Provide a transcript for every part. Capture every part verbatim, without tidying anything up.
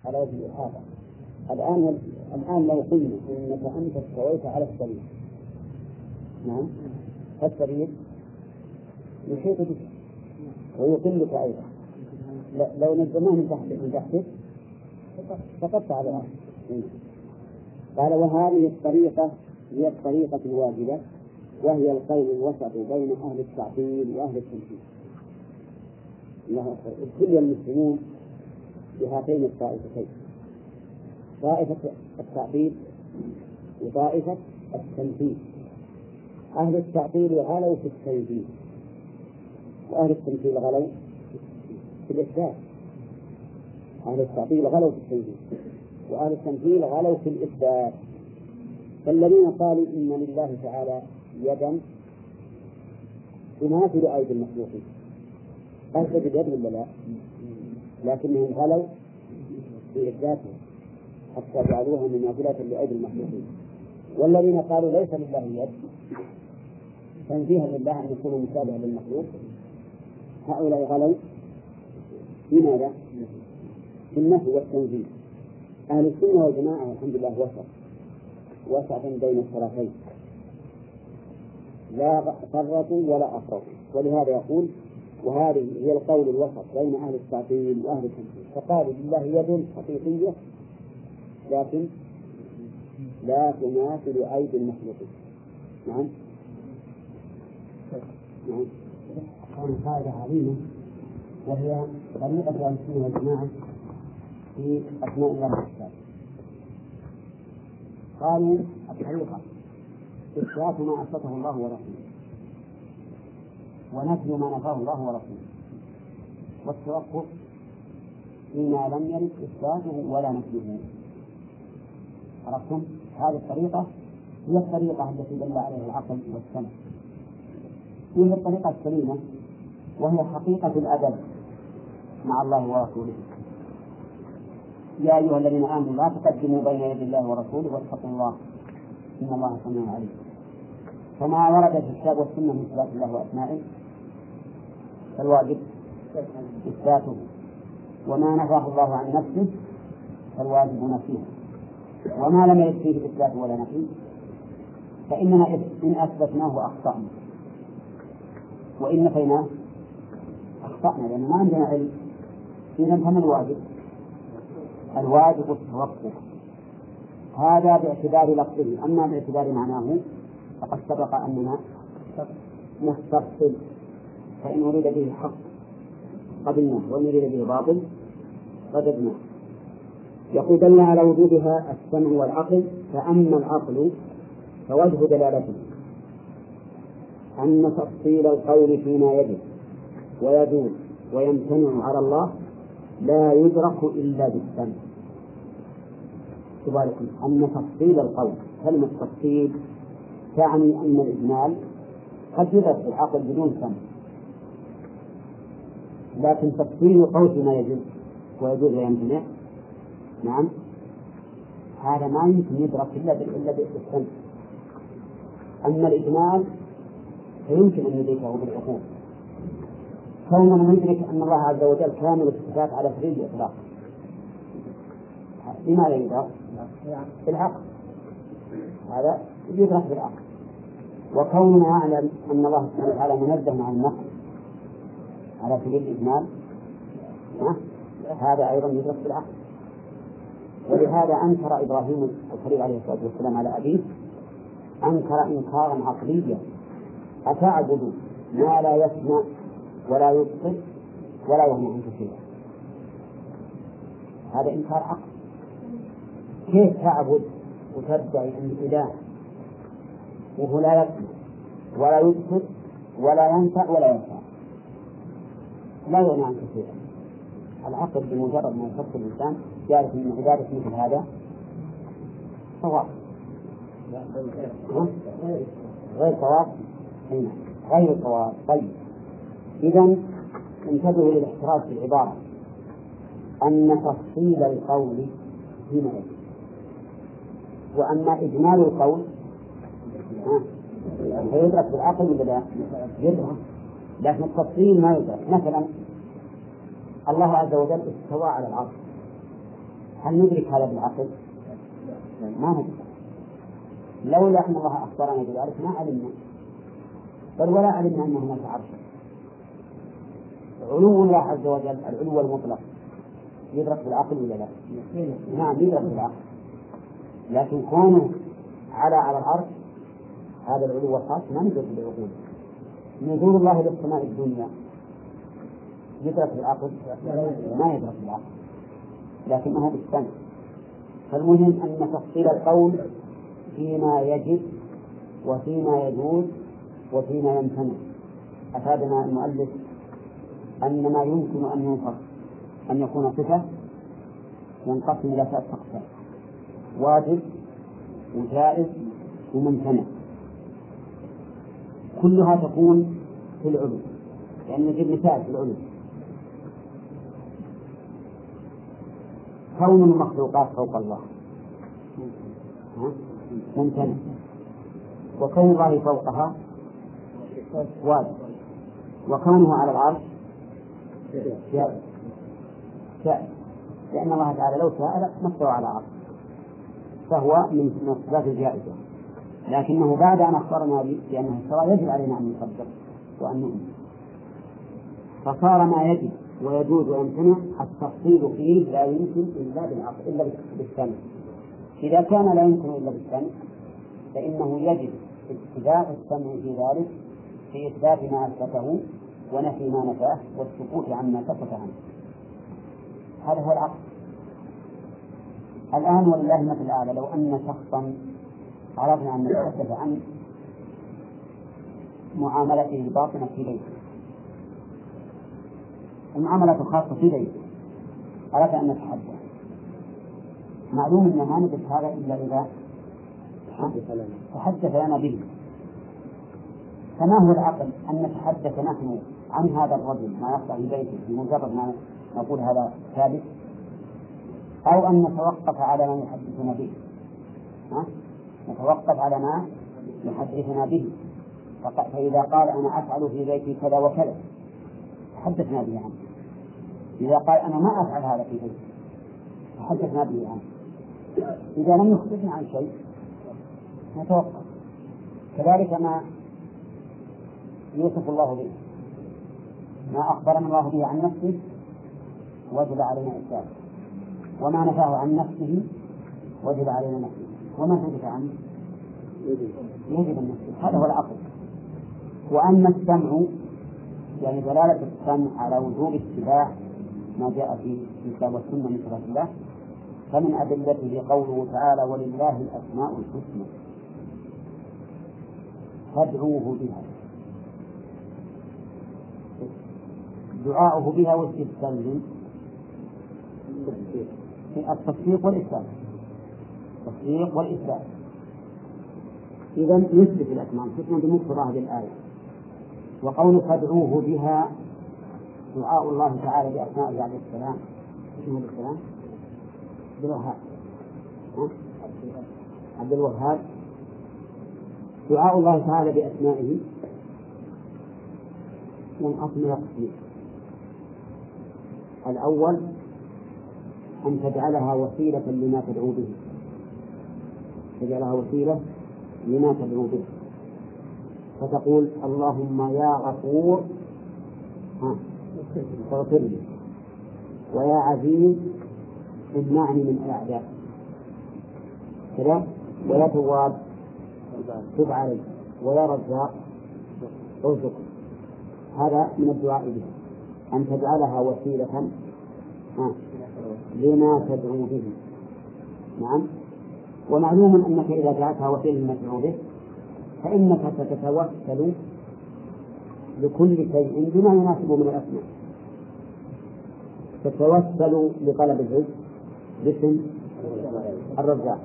على وجه الإحاطة. الآن الآن لو قلنا إنك أنت استويت على السرير، نعم، فالسرير يحيط بك ويقلك أيضا. لو نزلناه من تحت من تحتك سقطت على الأرض. قال وهذه الطريقة هي الطريقة الواجبة، وهي القول الوسط بين أهل التعطيل وأهل التنفيذ. ابتلي المسلمون بهاتين الطائفتين، طائفة التعطيل وطائفة التنفيذ. أهل التعطيل غلوا في التنفيذ، وأهل التنفيذ غلوا في الإثبات. أهل التعطيل غلوا في التنفيذ، وأهل التنفيذ غلوا في الإثبات. فالذين قالوا إن لله تعالى يدا تماثل أيدي المخلوقين، هل تجد يد ولا لا؟ لكنهم غلوا في إثباتها حتى جعلوها مماثلة لأيدي المخلوقين. والذين قالوا ليس لله يد تنزيها لله أن يكون مشابها للمخلوق، هؤلاء غلوا في ماذا؟ في النفي والتنزيه. أهل السنة والجماعة الحمد لله وسط وسط بين الطرفين، لا فرطوا ولا أفرطوا. ولهذا يقول وهذه هي القول الوسط بين أهل التعطيل وأهل التنفيذ. فقالوا لله يد حقيقية لكن لا تماثل أيدي المخلوقين. نعم نعم. كانت قاعدة عظيمة، وهي طريقة أهل السنة والجماعة في أسماء الله والصفات. قالوا الطريقة إثبات ما أثبته الله ورسوله، ونفي ما نفاه الله ورسوله، والتوقف فيما لم يرد إثباته ولا نفيه. عرفتم؟ هذه الطريقة هي الطريقة التي دل عليها العقل والسمع، هي الطريقة السليمة، وهي حقيقة الأدب مع الله ورسوله. يا أيها الذين آمنوا لا تقدموا بين يدي الله ورسوله واتقوا الله إن الله سميع عليم. فما ورد في الكتاب والسنة من صفات الله وأسمائه فالواجب إثباته، وما نفاه الله عن نفسه فالواجب نفيه، وما لم يرد فيه إثبات ولا نفي فإننا إن أثبتناه أخطأنا، وإن نفيناه أخطأنا، لأن ما عندنا علم. إذن فما الواجب؟ الواجب التوقف. هذا باعتبار لفظه، أما باعتبار معناه فقد سبق أننا نستفصل، فإن أريد به حق قبلناه، وإن أريد به باطل رددناه. يقول دل على وجودها السمع والعقل. فأما العقل فوجه دلالته أن تفصيل القول فيما يجب ويجوز ويمتنع على الله لا يدرك إلا بالسمع. تبارك أن تفصيل القول، كلمة تفصيل تعني أن الإجمال قد يدرك العقل بدون سمع، لكن تفصيل القول فيما يجب ويجوز ويمتنع نعم هذا ما يمكن يدرك إلا بالسمع. أما الإجمال فيمكن أن يدركه بالعقول، كوننا ندرك أن الله عز وجل كامل الصفات على سبيل الإطلاق، لماذا يدرك؟ بالعقل، هذا يدرك بالعقل. وكوننا نعلم أن الله سبحانه وتعالى منزه عن النقص على سبيل الإجمال هذا أيضا يدرك بالعقل. ولهذا أنكر إبراهيم الخليل عليه الصلاة والسلام على أبيه، أنكر إنكارا عقليا: أتعبد ما لا يسمع ولا يبصر ولا يغني عنك شيئا. هذا إنكار عقل. كيف تعبد وتدعي أن إله وهو لا يسمع ولا يبصر ولا ينفع ولا ينفع لا يغني عنك شيئا؟ العقل بمجرد ما يفكر الإنسان يعرف من عبادة مثل هذا صواب غير صواب هنا غير صواب. طيب إذن انتبهوا للاحتراز في العبارة أن تفصيل القول هنا يجب، وأما إجمال القول يدرك بالعقل ولا لا؟ يدرك، لكن التفصيل ما يدرك. مثلا الله عز وجل استوى على العرش، هل ندرك هذا بالعقل؟ ما ندرك. لولا أن الله أخبرنا بذلك ما علمنا، بل ولا علمنا أن هناك عرشا. علو الله عز وجل العلو المطلق يدرك بالعقل ولا لا؟ نعم يدرك بالعقل، لكن كونه على على العرش هذا العلو الخاص ما ندرك بالعقول. نزول الله للسماء الدنيا يدرك بالعقل؟ ما يدرك بالعقل، لكنه بالسمع. فالمهم أن تفصيل القول فيما يجب وفيما يجوز وفيما يمتنع. أفادنا المؤلف أن ما يمكن أن ينفصل أن يكون صفة ينقسم إلى ثلاث أقسام: واجب وجائز وممتنع، كلها تكون في العلو. يعني نجيب مثال في العلو: كون المخلوقات فوق الله ممتنع، وكون الله فوقها واجب، وكونه على العرش جائز جائز، لأن الله تعالى لو شاء ما استوى على العرش، فهو من الصفات الجائزة. لكنه بعد أن أخبرنا بأنه استوى يجب علينا أن نصدق وأن نؤمن، فصار ما يجب ويجوز ويمتنع التفصيل فيه لا يمكن إلا بالعقل إلا بالسمع. إذا كان لا يمكن إلا بالسمع فإنه يجب اتباع السمع في ذلك في إثبات ما أثبته ونفي ما نفاه والسكوت عما سكت عنه. هذا هو العقل. الآن ولله المثل الأعلى، لو أن شخصا عرفنا أن نتحدث عن معاملته الباطنة في بيته، المعاملة الخاصة في بيته، أردنا أن نتحدث، معلوم أن ما ندرك هذا إلا إذا تحدث لنا به. فما هو العقل أن نتحدث نحن عن هذا الرجل ما يقع في بيته بمجرد ما نقول هذا ثابت، أو أن نتوقف على ما يحدثنا به؟ ها؟ نتوقف على ما يحدثنا به. فإذا قال أنا أفعل في بيتي كذا وكذا تحدثنا به عنه. إذا قال أنا ما أفعل هذا في بيتي تحدثنا به عنه. إذا لم يخبرنا عن شيء نتوقف. كذلك ما يوصف الله به، ما أخبرنا الله به عن نفسه وجب علينا إثباته، وما نفاه عن نفسه وجب علينا نفسه، وما حدث عنه يجب أن نفسه. هذا هو العقل. وأما السمع يعني دلالة السمع على وجوب اتباع ما جاء في الكتاب والسنة من صفات الله، فمن أدلته قوله تعالى: ولله الأسماء الحسنى فادعوه بها. دعاؤه بها واستدلال التصديق والإثبات، التصديق والإثبات. إذا نثبت الأسماء الحسنى بمقتضى هذه الآية. وقول فادعوه بها دعاء الله تعالى بأسمائه عليه السلام. اسمه السلام عبد الوهاب، عبد الوهاب. دعاء الله تعالى بأسمائه ينقسم إلى قسمين: الأول أن تجعلها وسيلة لما تدعو به، تجعلها وسيلة لما تدعو به، فتقول: اللهم يا غفور اغفر لي، ويا عزيز امنعني من الأعداء كذا، ويا تواب تب علي، ويا رزاق ارزق. هذا من الدعاء به، أن تجعلها وسيلة لما تدعو به. نعم. ومعلوم أنك إذا جعلتها وسيلة لما تدعو به فإنك ستتوسل لكل شيء بما يناسب من الأسماء. تتوسل لطلب الرزق باسم الرزاق،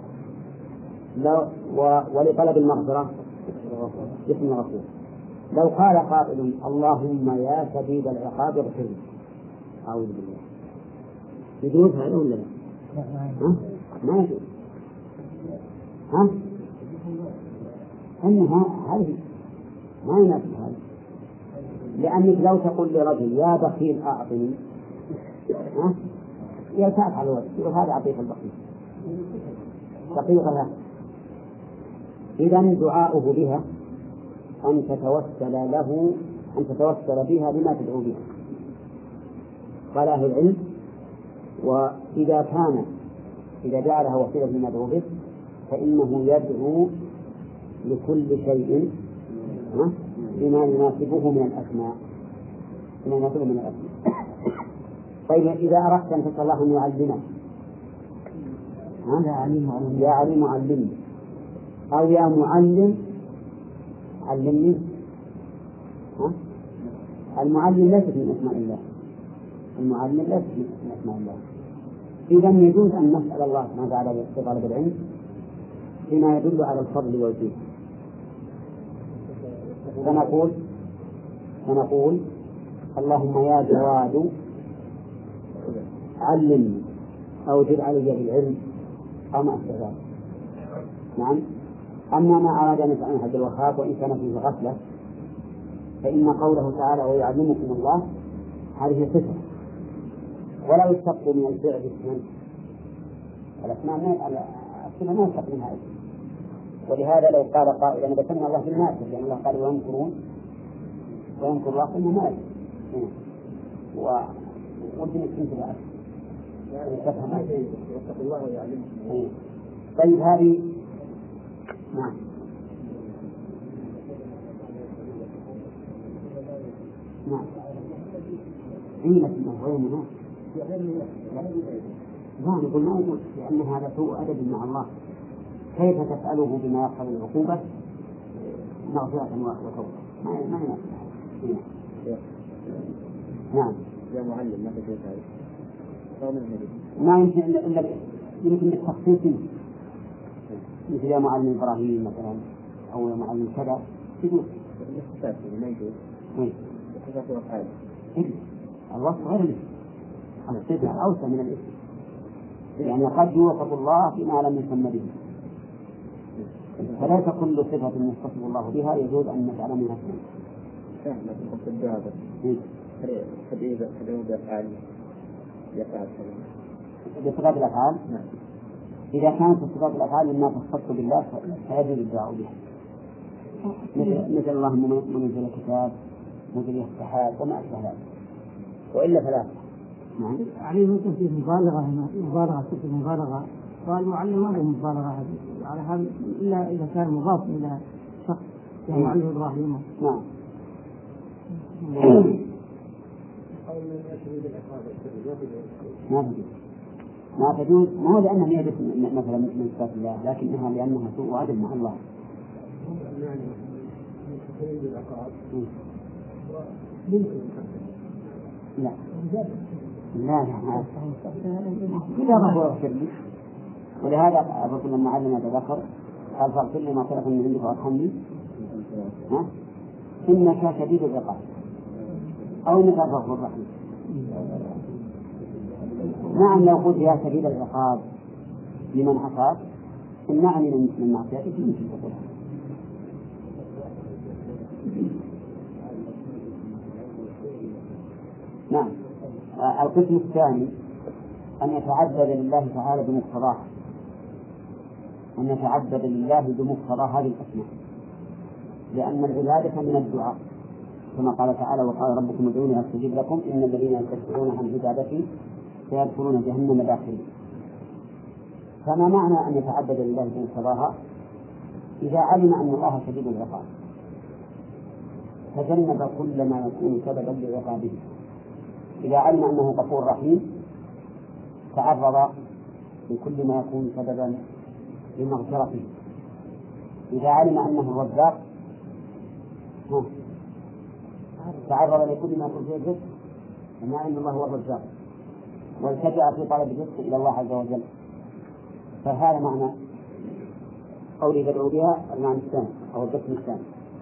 ولطلب المغفرة باسم الغفور. لو قال قائل: اللهم يا شديد العقاب اغفر لي، أعوذ بالله، يجوز هذا ولا لا؟ ها؟ ما يجوز. ها؟ إنها هذه ما يناسب هذا، لأنك لو تقول لرجل: يا بخيل أعطني، ها؟ يلتأت على الوجه يقول هذا عقيق البقية دقيقة. إذن دعاؤه بها أن تتوسل له أن تتوسل بها لما تدعو بها. قال أهل العلم وإذا كان إذا جعلها وسيلة لما يدعو به فإنه يدعو لكل شيء بما يناسبه من الأسماء بما يناسبه من الأسماء. طيب إذا أردت أن تسأل الله أن يعلمك يا عليم علمني يا عليم علمني أو يا معلم علمني، ها؟ المعلم ليس من أسماء الله، المعلم ليس من أسماء الله. إذا يجوز أن نسأل الله سبحانه وتعالى بطلب العلم بما يدل على الفضل والجود، فنقول فنقول اللهم يا جواد علمني أو جد علي بالعلم أو ما أشبه ذلك. نعم. أما ما أراد أن يسأل عبد الوهاب وإن كان فيه غفلة فإن قوله تعالى ويعلمكم الله هذه صفة ولا يشتق من الفعل اسما، الأسماء الصفة ما يشتق منها اسم. ولهذا لو قال قائل أنا بسمي الله بالماكر لأن الله قال ويمكرون ويمكر الله ثم ماكر وودي نكتب هذا يعني تفهم يتقي الله ويعلمكم. طيب هذه نعم. نعم عينة وغيرها لا نقول ما يقول لأن هذا سوء أدب مع الله. كيف تسأله بما يقتضي العقوبة مغفرة وتوبة ما ما ينفع. نعم يا معلم ما تجوز هذا ما يمكن إلا يمكن بالتخصيص مثل يا معلم إبراهيم مثلا أو يا معلم كذا يجوز ما يجوز. الوصف غير الاسم، الصفة أوسع من الاسم، يعني قد يوصف الله بما لم يسمى به، فليس كل صفة يوصف الله بها يجوز أن نجعل منها اسما. بصفات الأفعال إذا كانت صفات الأفعال مما تختص بالله فيجوز الدعاء بها مثل اللهم منزل الكتاب مجري السحاب وما أشبه ذلك، وإلا فلا. نعم. عليه ممكن فيه مبالغة هنا مبالغة في مبالغة والمعلم ما له مبالغة على هذا إلا إذا كان مضاف إلى شخص يعني معلم إبراهيم. نعم. ما تجوز ما تجوز ما هو لأنها ليست مثلا من صفات الله لكنها لأنها سوء أدب مع الله. لا لا لا كذا ما هو يغفر لي. ولهذا الرسول لما علم يتذكر قال فاغفر لي ما سلف من عندك وارحمني ها إنك شديد العقاب أو إنك غفور رحيم. نعم لو قلت يا شديد العقاب لمن عصاك امنعني من معصيتك يمكن تقولها. نعم. القسم الثاني أن يتعبد لله تعالى بمقتضاه أن يتعبد لله بمقتضى هذه الأسماء لأن العبادة من الدعاء كما قال تعالى وقال ربكم ادعوني أستجب لكم إن الذين يستكبرون عن عبادتي سيدخلون جهنم داخلين. فما معنى أن يتعبد لله بمقتضاها؟ إذا علم أن الله شديد العقاب تجنب كل ما يكون سببا لعقابه. إذا علم أنه غفور رحيم تعرض لكل ما يكون سببا لمغفرته. إذا علم أنه الرزاق تعرض لكل ما يكون فيه الرزق وما أن الله هو الرزاق والتجأ في طلب الرزق إلى الله عز وجل. فهذا معنى قوله تدعو بها المعنى الثاني أو القسم الثاني.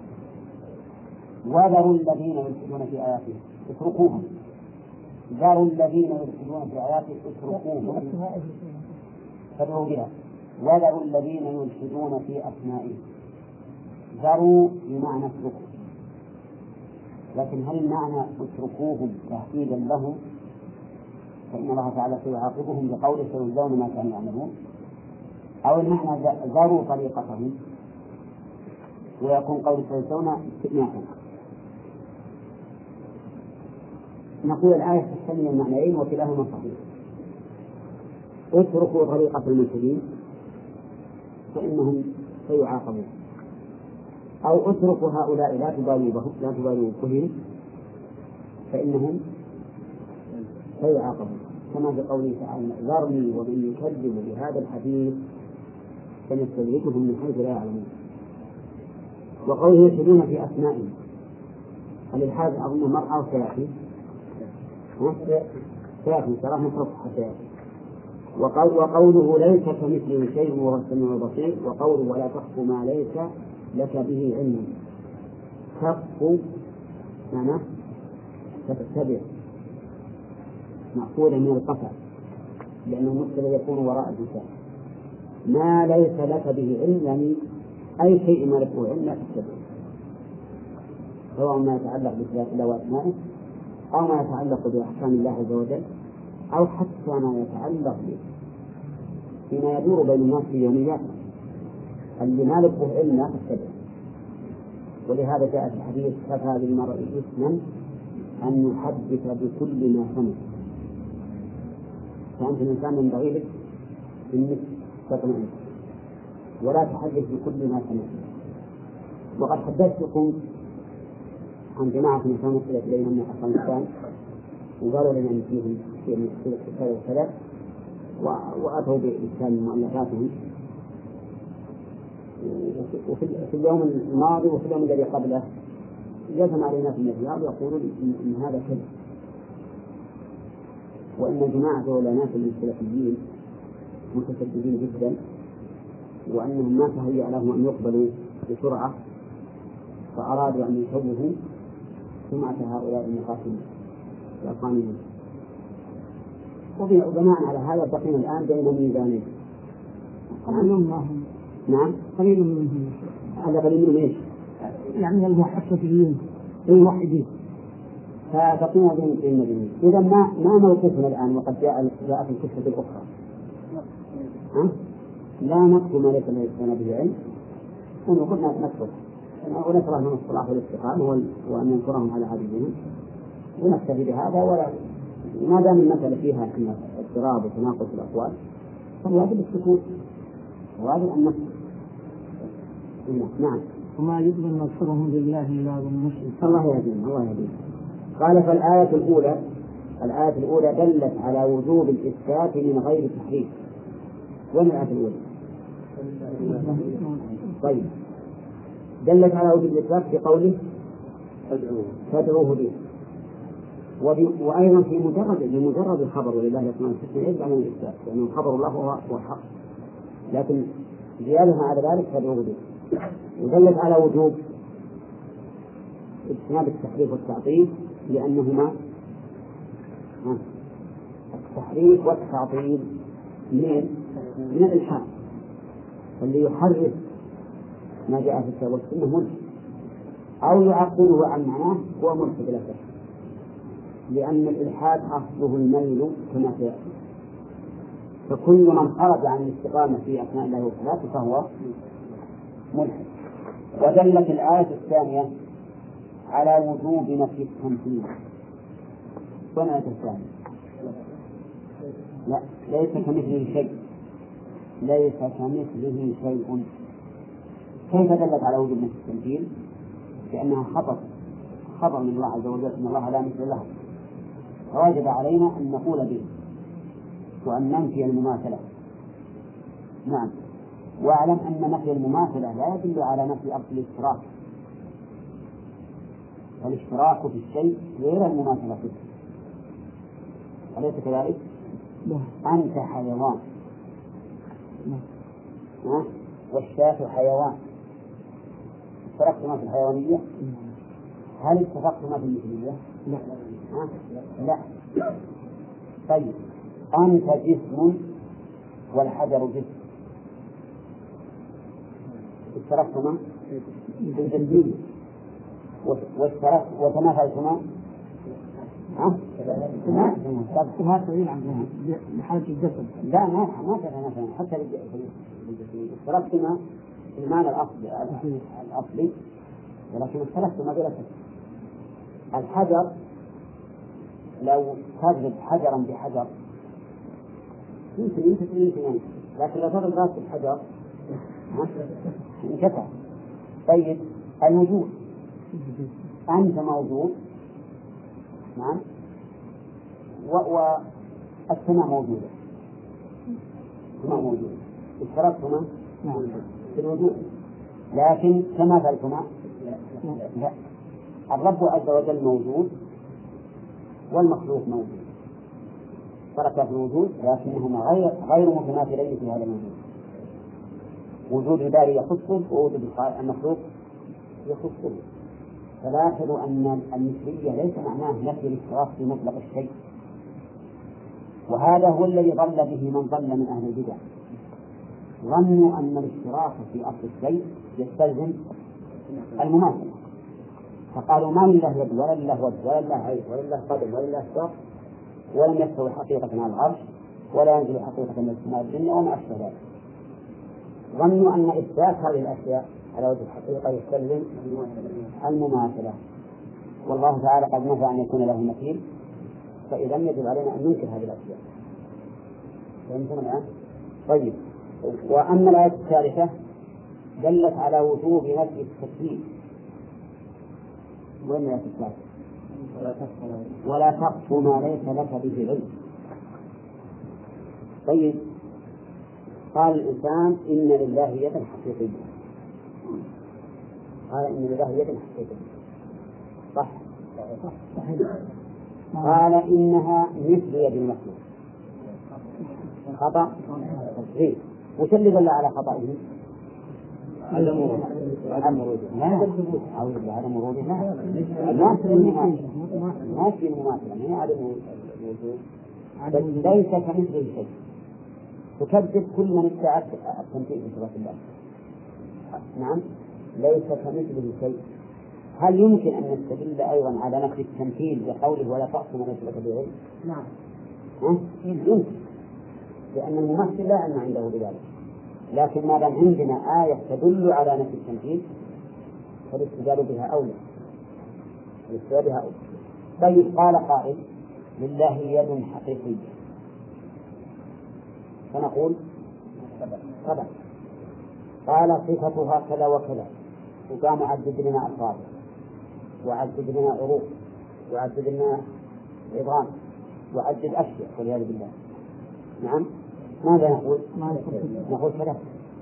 وذروا الذين يلحدون في آياته اتركوهم. ذروا الذين يلحدون في آياته اتركوهم تدعو بها. وذروا الذين يلحدون في أسمائه. ذروا بمعنى اتركوا، لكن هل المعنى اتركوهم تهديدا له فإن الله تعالى سيعاقبهم بقوله سيجزون ما كانوا يعملون، أو المعنى زاروا طريقتهم ويكون قول سيجزون استئنافا. نقول الآية تحتمل المعنيين وكلاهما صحيح. اتركوا طريقة الملحدين فإنهم سيعاقبون، أو اتركوا هؤلاء لا تبالوا بهم لا تبالوا بهم فإنهم سيعاقبون، كما في قوله تعالى ذرني ومن يكذب بهذا الحديث سنستدرجهم من حيث لا يعلمون. وقوله يلحدون في أسمائهم، الإلحاد أظن مرأة وسيأتي سيأتي صراحة نصرف حتى وقوله ليس كمثله شيء وهو السميع البصير، وقوله ولا تخف ما ليس لك به علم. تخف معناه تتبع مأخوذا من القطع لأنه مستوى يكون وراء الإنسان. ما ليس لك به علم يعني أي شيء ما لك علم لا تتبع، سواء ما يتعلق بصفات الله وأسمائه أو ما يتعلق بأحكام الله عز وجل أو حتى ما يتعلق فيما يدور بين الناس في يومياتهم. اللي ما له علم لا تتبع. ولهذا جاء في الحديث كفى بالمرء إثما أن يحدث بكل ما سمع. فأنت الإنسان ينبغي لك أنك تطمئن ولا تحدث بكل ما سمع. وقد حدثتكم عن جماعة من كانوا وصلت إلينا من أفغانستان وقالوا لنا أن فيهم في كذا وكذا وأتوا بإسكان مؤلفاتهم. وفي اليوم الماضي وفي اليوم الذي قبله جزم علينا في الرياض يقولون إن هذا كذب، وإن جماعة علماء السلفيين متشددين جدا وأنهم ما تهيأ لهم أن يقبلوا بسرعة فأرادوا أن يشوهوا سمعة هؤلاء المقاتلين الأفغانيين. وبناء على هذا بقينا الآن بين ميزانين. نعم قليل منهم. هذا قليل منهم إيش؟ يعني المحسسين الموحدين. فبقينا بين المدينين. إذا ما ما موقفنا الآن وقد جاء جاءت الكتب الأخرى. ها؟ لا نكتب ما ليس لنا به علم ونقول نكتب ونكره من الصلاح والاستقامة وأن ينكرهم على عبيدهم ونكتفي بهذا. ولا ما دام المسألة فيها اضطراب وتناقض في الأقوال فالواجب السكوت وواجب أن نكتب. نعم. وما يؤمن مغفرهم بالله إلا بالمشرك. الله يهديهم الله يهديهم. قال فالآية الأولى الآية الأولى دلت على وجوب الإثبات من غير تحريف. وين الآية الأولى؟ طيب دلت على وجوب الإثبات في قوله فادعوه به، وأيضا في مجرد لمجرد الخبر ولله الأسماء الحسنى يجب على الإثبات لأنه خبر الله هو الحق، لكن زيادة على ذلك فادعوه به. ودلت على وجوب اجتناب التحريف والتعطيل لأنهما التحريف والتعطيل من من الإلحاد. فاللي يحرف ما جاء في الكتاب والسنة ملحد أو يعطله عن معناه هو ملحد لا شك، لأن الإلحاد أصله الميل كما سيأتي. فكل من خرج عن الاستقامة في أثناء الله وصلاته فهو ملحد. ودلت الآية الثانية على وجوب نفي التمثيل. وين الآية الثانية؟ لا ليس كمثله شيء ليس كمثله شيء. كيف دلت على وجوب نفي التمثيل؟ لأنها خطأ خبر من الله عز وجل إن الله لا مثل له، فواجب علينا أن نقول به وأن ننفي المماثلة. نعم. واعلم أن نفي المماثلة لا يدل على نفي أصل الاشتراك، الاشتراك في الشيء غير المماثلة فيه، أليس كذلك؟ أنت حيوان ها؟ والشاة حيوان، اشتركتما في الحيوانية؟ هل اتفقتما في المثلية؟ لا. ها؟ لا. طيب أنت جسم والحجر جسم، اشتركتما في الجسمية وتماثلتما ها؟ اشتبهات دليل عن حالة الجسد. لا ما ما ترى مثلا حتى الجسد اشتركتما في المعنى الأصلي الأصلي ولكن اختلفتما بلا شك. الحجر لو تضرب حجرا بحجر يمكن يمكن يمكن يمكن لكن لو تضرب راس الحجر انكسر. طيب الوجود أنت موجود نعم والسماء موجودة السماء موجودة اشتركتما في الوجود لكن كما فعلتما لا الرب عز وجل موجود والمخلوق موجود اشتركا في الوجود لكنهما غير غير متماثلين في هذا الوجود. وجود الباري يخصه ووجود المخلوق يخصه. فلاحظوا أن المثلية ليس معناه نفي الاشتراك في مطلق الشيء، وهذا هو الذي ضل به من ضل من أهل البدع. ظنوا أن الاشتراك في أصل الشيء يستلزم المماثلة، فقالوا ما لله يد ولا لله وجه ولا لله عين ولا لله قدم ولا لله ساق ولم يستوي حقيقة على العرش ولا ينزل حقيقة من السماء الدنيا وما أشبه ذلك. ظنوا أن إثبات هذه الأشياء على وجه الحقيقة يستلزم المماثلة، والله تعالى قد نفى أن يكون له مثيل، فإذا يجب علينا أن ننكر هذه الأشياء. فهمتم الآن؟ طيب، وأما الآية الثالثة دلت على وجوب نفي التكليف. وين الآية الثالثة؟ ولا تقف ما ليس لك به علم. طيب، قال الإنسان إن لله يدا حقيقية، قال إن لله يدا حقيقية صح؟ قال إنها مثل يد المخلوق خطأ تصحيح. وش اللي دل على خطئه؟ عدم وروده. لا أعوذ بالله عدم وروده ما في المماثلة ما في المماثلة هي عدم وجود ليس كمثله شيء. تكذب كل من ادعى التمثيل في صفات الله. نعم ليس كمثله شيء. هل يمكن أن نستدل أيضا على نفي التمثيل بقوله ولا تقف ما ليس لك به علم؟ نعم يمكن، لأن الممثل لا علم عنده بذلك، لكن ما دام عندنا آية تدل على نفي التمثيل فالاستدلال بها أولى الاستدلال بها أولى. طيب، قال قائل لله يد حقيقية، فنقول طبعا قال صفتها كذا وكذا، وقام عدد لنا ألفاظ وعدد لنا عروق وعدد لنا عظام وعدد أشياء والعياذ بالله. نعم، ماذا نقول؟ نقول ثلاثة.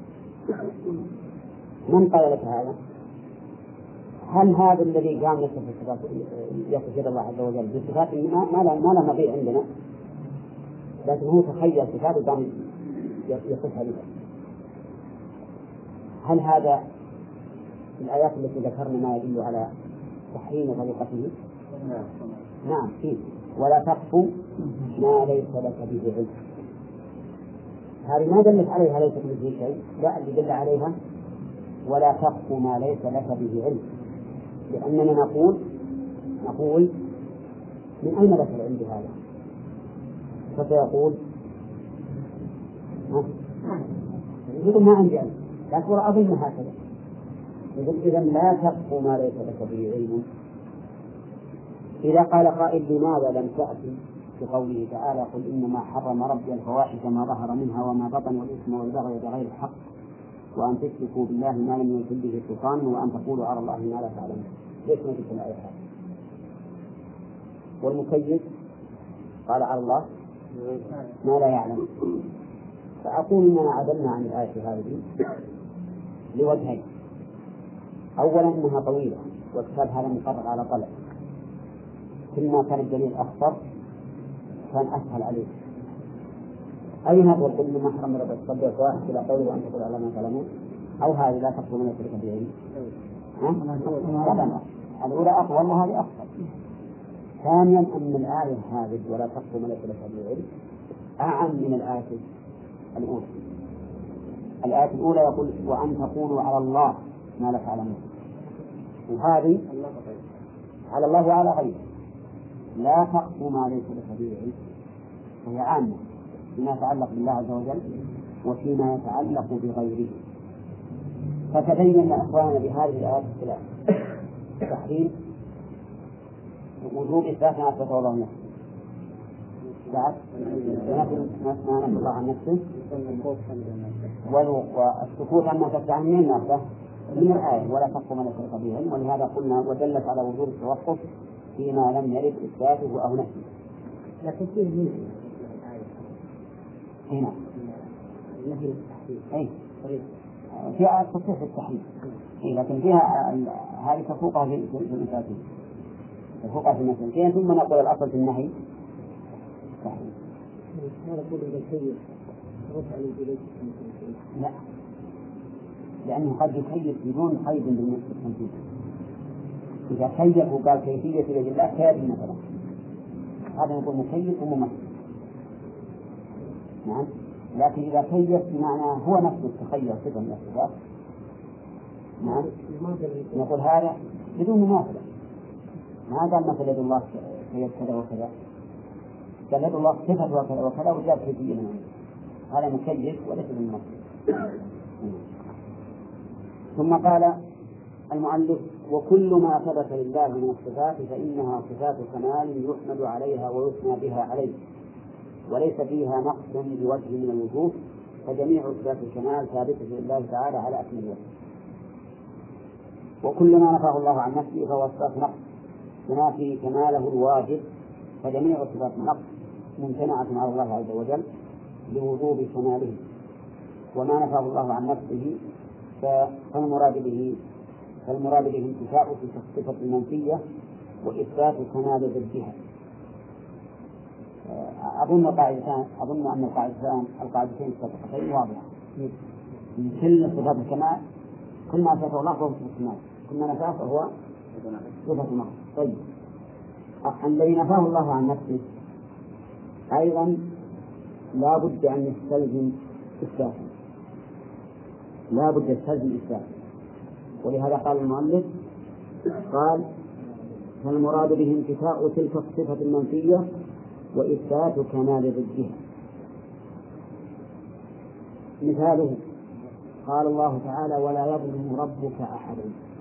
من قال لك هذا؟ هل هذا الذي قام يصف الصفات يصف الله عز وجل بصفات ما لا ما لا نظير عندنا، لكن هو تخيل صفات وقام يصفها بها؟ هل هذا في الآيات التي ذكرنا ما يدل على تحريم طريقته؟ نعم فيه. ولا تقف ما ليس لك به علم. هذه ما دلت عليها ليس به شيء، لا اللي دل عليها ولا تقف ما ليس لك به علم، لأننا نقول نقول من أين لك العلم بهذا؟ فسيقول يقول ما عندي علم، لكن أظن هكذا. يقول إذا لا تقف ما ليس لك به علم. إذا قال قائل لماذا لم تأتي بقوله تعالى قل إنما حرم ربي الفواحش ما ظهر منها وما بطن والإثم والبغي بغير الحق وأن تشركوا بالله ما لم ينزل به سلطان وأن تقولوا على الله ما لا تعلمون؟ ليش ما جبت الآية هذه؟ والمكيد قال على الله ما لا يعلم. فأقول إننا عدلنا عن الآية هذه لوجهين. أولا أنها طويلة والكتاب هذا مقرر على طلب، كلما كان الدليل أخطر كان أسهل عليه. أي نقول قل إنما حرم ربي الصبر والفواحش إلى قوله وأن تقول على ما تعلمون، أو هذه لا تقبل من يشرك به؟ ها؟ الأولى أطول وهذه أخطر. ثانيا أن الآية هذه ولا تقبل من يشرك به أعم من الآية الأولى. الآية الأولى يقول وأن تقولوا على الله ما لا تعلمون، وهذه على الله وعلى غيره. لا تقف ما ليس لك به علم، وهي عامة فيما يتعلق بالله عز وجل وفيما يتعلق بغيره. فتبين أخواننا بهذه الآيات الثلاث تحريم وجوب إثبات ما أثبته الله نفسه، بعد ما نفى الله عن نفسه، والسكوت عما ثبت عنه من النفسه من الآية ولا تقف ما ليس لك به علم. ولهذا قلنا ودلت على وجوب التوقف فيما لم يرد إثباته أو نفسه. لكن فيه نفي هنا نفي التحريم. أي في آيات تصح التحريم، لكن فيها هذه تفوقها في المساكين، تفوقها في المساكين، ثم نقول الأصل في النهي التحريم. هذا كله بالسيء رفع الإليك. لا، لأنه قد يكيف بدون قيد بالتنفيذ. إذا كيف وقال كيفية يد الله كيف مثلا، هذا يقول مكيف وممثل. نعم، لكن إذا كيف بمعنى هو نفسه تخيل صفة من الصفات، نعم، نقول هذا بدون مماثلة. ما قال مثل يد الله كيف كذا وكذا، قال يد الله صفة وكذا وكذا وجاب كيفية منه، هذا مكيف وليس بالممثل. ثم قال المؤلف: وكل ما ثبت لله من الصفات فإنها صفات كمال يحمد عليها ويثنى بها عليه، وليس فيها نقص بوجه من الوجوه، فجميع صفات الكمال ثابتة لله تعالى على أكمل وجه. وكل ما نفاه الله عن نفسه فهو صفات نقص ينافي كماله الواجب، فجميع صفات النقص ممتنعة على الله عز وجل لوجوب كماله. وما نفاه الله عن نفسه فالمراد به فالمراد به انتفاء في الصفة المنفية وإثبات كمال ضدها. أظن قاعدتان أظن أن القاعدتان القاعدتين السابقتين واضحة. من كل صفات الكمال كل ما أثبته الله فهو صفة الكمال، كل ما نفاه فهو صفة النقص. طيب، الذي نفاه الله عن نفسه أيضا لا بد أن يستلزم إثباتا، لا بد يستلزم إثباتا. ولهذا قال المؤلف قال: فالمراد به انتفاء تلك الصفة المنفية وإثبات كمال ضدها. مثاله قال الله تعالى: ولا يظلم ربك أحدا،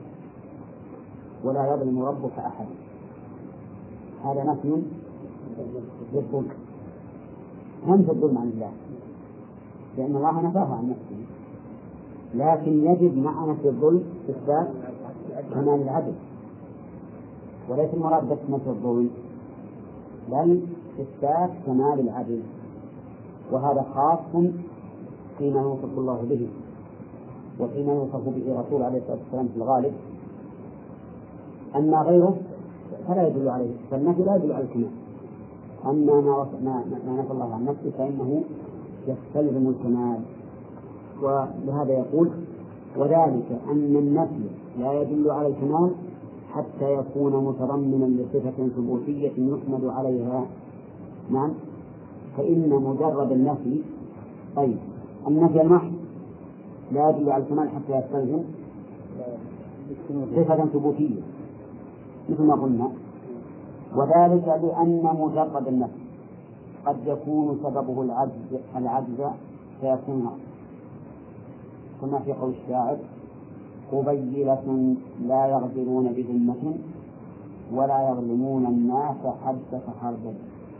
ولا يظلم ربك أحدا، هذا نفي للظلم، نفي الظلم عن الله، لأن الله نفاه عن نفسه، لكن يجب مع نفي الظلم إثبات كمال العدل، وليس المراد بس نفي الظلم بل إثبات كمال العدل، وهذا خاص فيما يوصف الله به وفيما يوصف به رسول عليه الصلاة والسلام في الغالب. أما غيره فلا يدل عليه، فالنفي لا يدل على الكمال. أما ما, ما, ما نفى الله عن نفسه فإنه يستلزم الكمال. ولهذا يقول: وذلك أن النفي لا يدل على الكمال حتى يكون متضمنا لصفة ثبوتية يحمد عليها. نعم، فإن مجرد النفي، طيب النفي المحض لا يدل على الكمال حتى يستلزم صفة ثبوتية مثل ما قلنا. وذلك لأن مجرد النفي قد يكون سببه العجز العجز فيكون نقص، كما في قول الشاعر: قبيلة لا يغدرون بذمة ولا يظلمون الناس حبة خردل.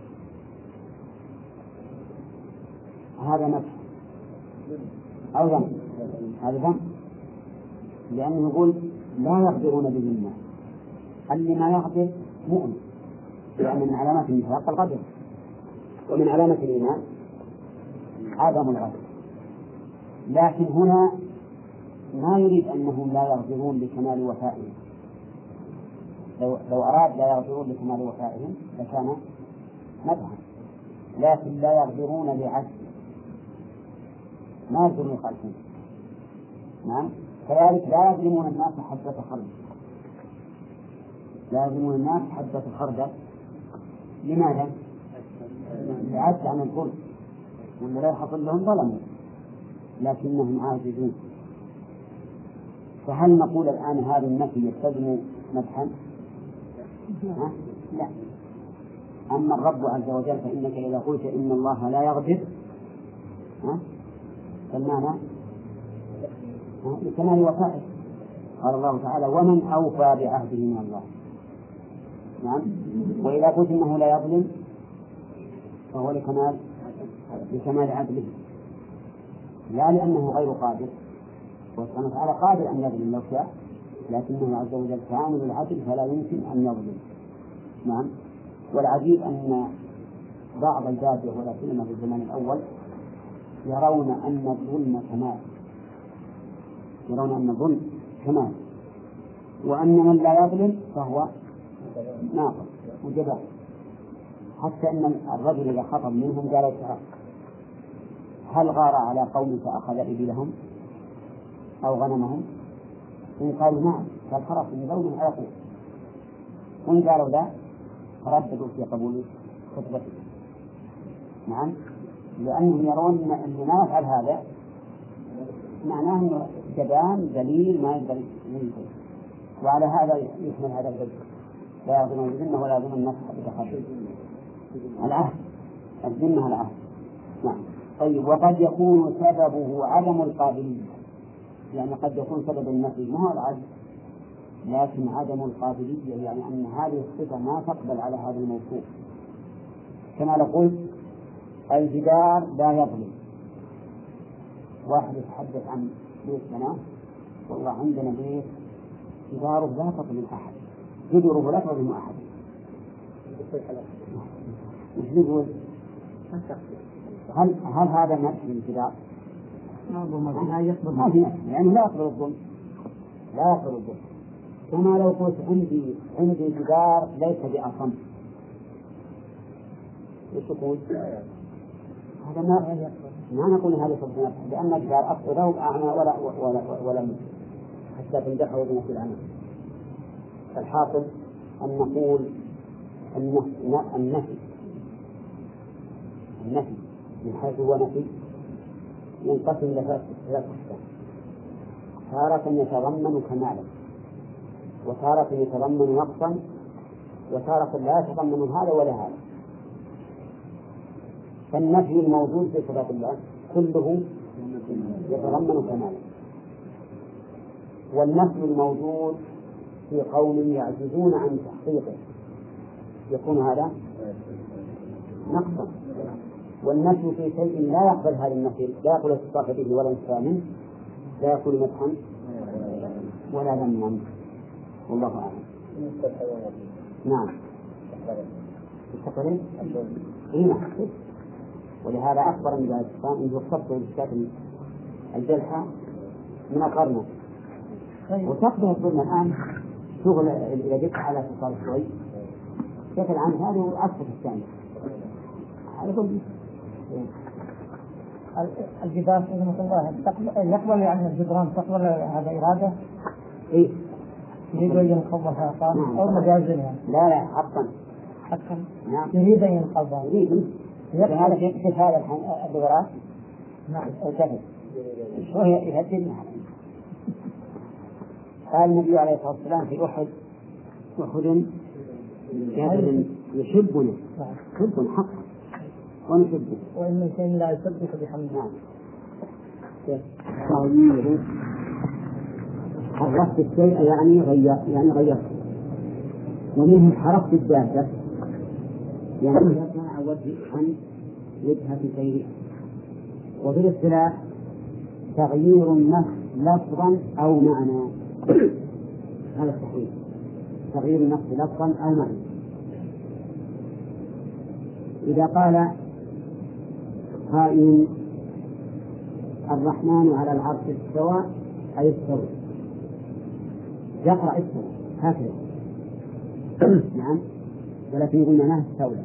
هذا نفي أو ذنب؟ هذا ذنب، لأنه يقول لا يغدرون بذمة، اللي ما يغدر مؤمن، لأن من علامات النفاق الغدر، ومن علامة الإيمان عدم الغدر. لكن هنا ما يريد أنهم لا يغفرون لكمال وفائهم، لو, لو أراد لا يغفرون لكمال وفائهم لكان مدحا، لكن لا يغفرون لعجز، ما يقدرون يخالفون. نعم، كذلك لا يظلمون الناس حبة خردل، لا يظلمون الناس حبة خردل. لماذا؟ لعجز عن الظلم، وإن لا يحصل لهم ظلموا لكنهم عاجزون. فهل نقول الآن هذا النفي يستلزم مدحا؟ لا، أما الرب عز وجل فإنك إذا قلت إن الله لا يغفر فالمعنى لكمال وفائه. قال الله تعالى ومن أوفى بعهده من الله. نعم. وإذا قلت إنه لا يظلم فهو لكمال لكمال عدله، لا لأنه غير قادر، وسبحانه وتعالى قادر أن يظلم لو شاء، لكنه عز وجل كامل العدل فلا يمكن أن يظلم. نعم. والعجيب أن بعض الجادة ولا سيما في الزمان الأول يرون أن الظلم كمال، يرون أن الظلم كمال، وأن من لا يظلم فهو ناقص وجبان. حتى أن الرجل إذا خطب منهم قال تعالى هل غار على قوم فأخذ إبلهم أو غنمهم؟ إن قالوا نعم قال خلاص من ظلم على قوم، وإن قالوا لا فرددوا في قبول خطبته. نعم. لأنهم يرون أن ما يفعل هذا معناه أنه جبان دليل ما يقدر ينزل، وعلى هذا يحمل هذا الجد لا يظلم الذمة ولا يظلم النفس بتخفيف العهد الذمة العهد. نعم. طيب. وقد يكون سببه عدم القابلية، يعني قد يكون سبب النفي ما هو العجز لكن عدم القابلية، يعني أن هذه الصفة ما تقبل على هذا الموصوف. كما نقول الجدار لا يظلم، واحد يتحدث عن بيت بناه والله عندنا بيت جداره لا تظلم أحد، جدره لا تظلم أحد. مش يقول هل هل هذا نفس الجدار؟ ما يقبل ما في نفس، يعني لا يقبل الظلم، لا يقبل الظلم. كما لو قلت عندي عندي جدار ليس بأصم، ايش تقول؟ هذا ما ما نقول هذا صدق نفسه، لأن الجدار أصله له أعمى ولا ولا ولا مجد حتى تنجحه بنفس العمل. الحاصل أن نقول النفي النفي النفي من حيث هو نفي ينقسم إلى ثلاث أقسام: تارة يتضمن كمالا، وتارة يتضمن نقصا، وتارة لا يتضمن هذا ولا هذا. فالنفي الموجود في صفات الله كله يتضمن كمالا، والنفي الموجود في قوم يعجزون عن تحقيقه يكون هذا نقصا، والنفي في شيء لا يقبل هذا النفي، لا يقبل اتصاف به ولا انتفاع منه، لا يكون مدحا ولا ذما. والله أعلم. نعم. التقرير هنا، ولهذا أخبر من ذلك الإسلام أنه يختصر بشكل الجلحة من القرن، وتقبل الظلم الآن شغل إذا جبت على اتصال شوي بشكل عام هذه أصفة الثانية. الجدار رحمة الله يقبل يعني الجدران تقبل هذا إرادة؟ إيه يريد أن ينقضها قام أو مجازا يعني؟ لا لا حقا حقا. نعم. يريد أن ينقضها. يريد. هذا كيف هذا الدورات؟ نعم. الكذب. شوية يهددنا. قال النبي عليه الصلاة والسلام في أحد: أحد جبل يحبنا، حب حقا ونحبه، وإن من شيء لا يسبح بحمده. نعم. تغيير حركت الشيء يعني غير يعني غيرت، ومنه حركت الدابة يعني يرفع وجه عن وجهة سيره. وفي الاصطلاح تغيير النفس لفظا أو معنى، هذا التحريف، تغيير النفس لفظا أو معنى. إذا قال قائل الرحمن على العرش استوى أي استوى، يقرأ استوى هكذا نعم، ولكن يقول معناه استولى.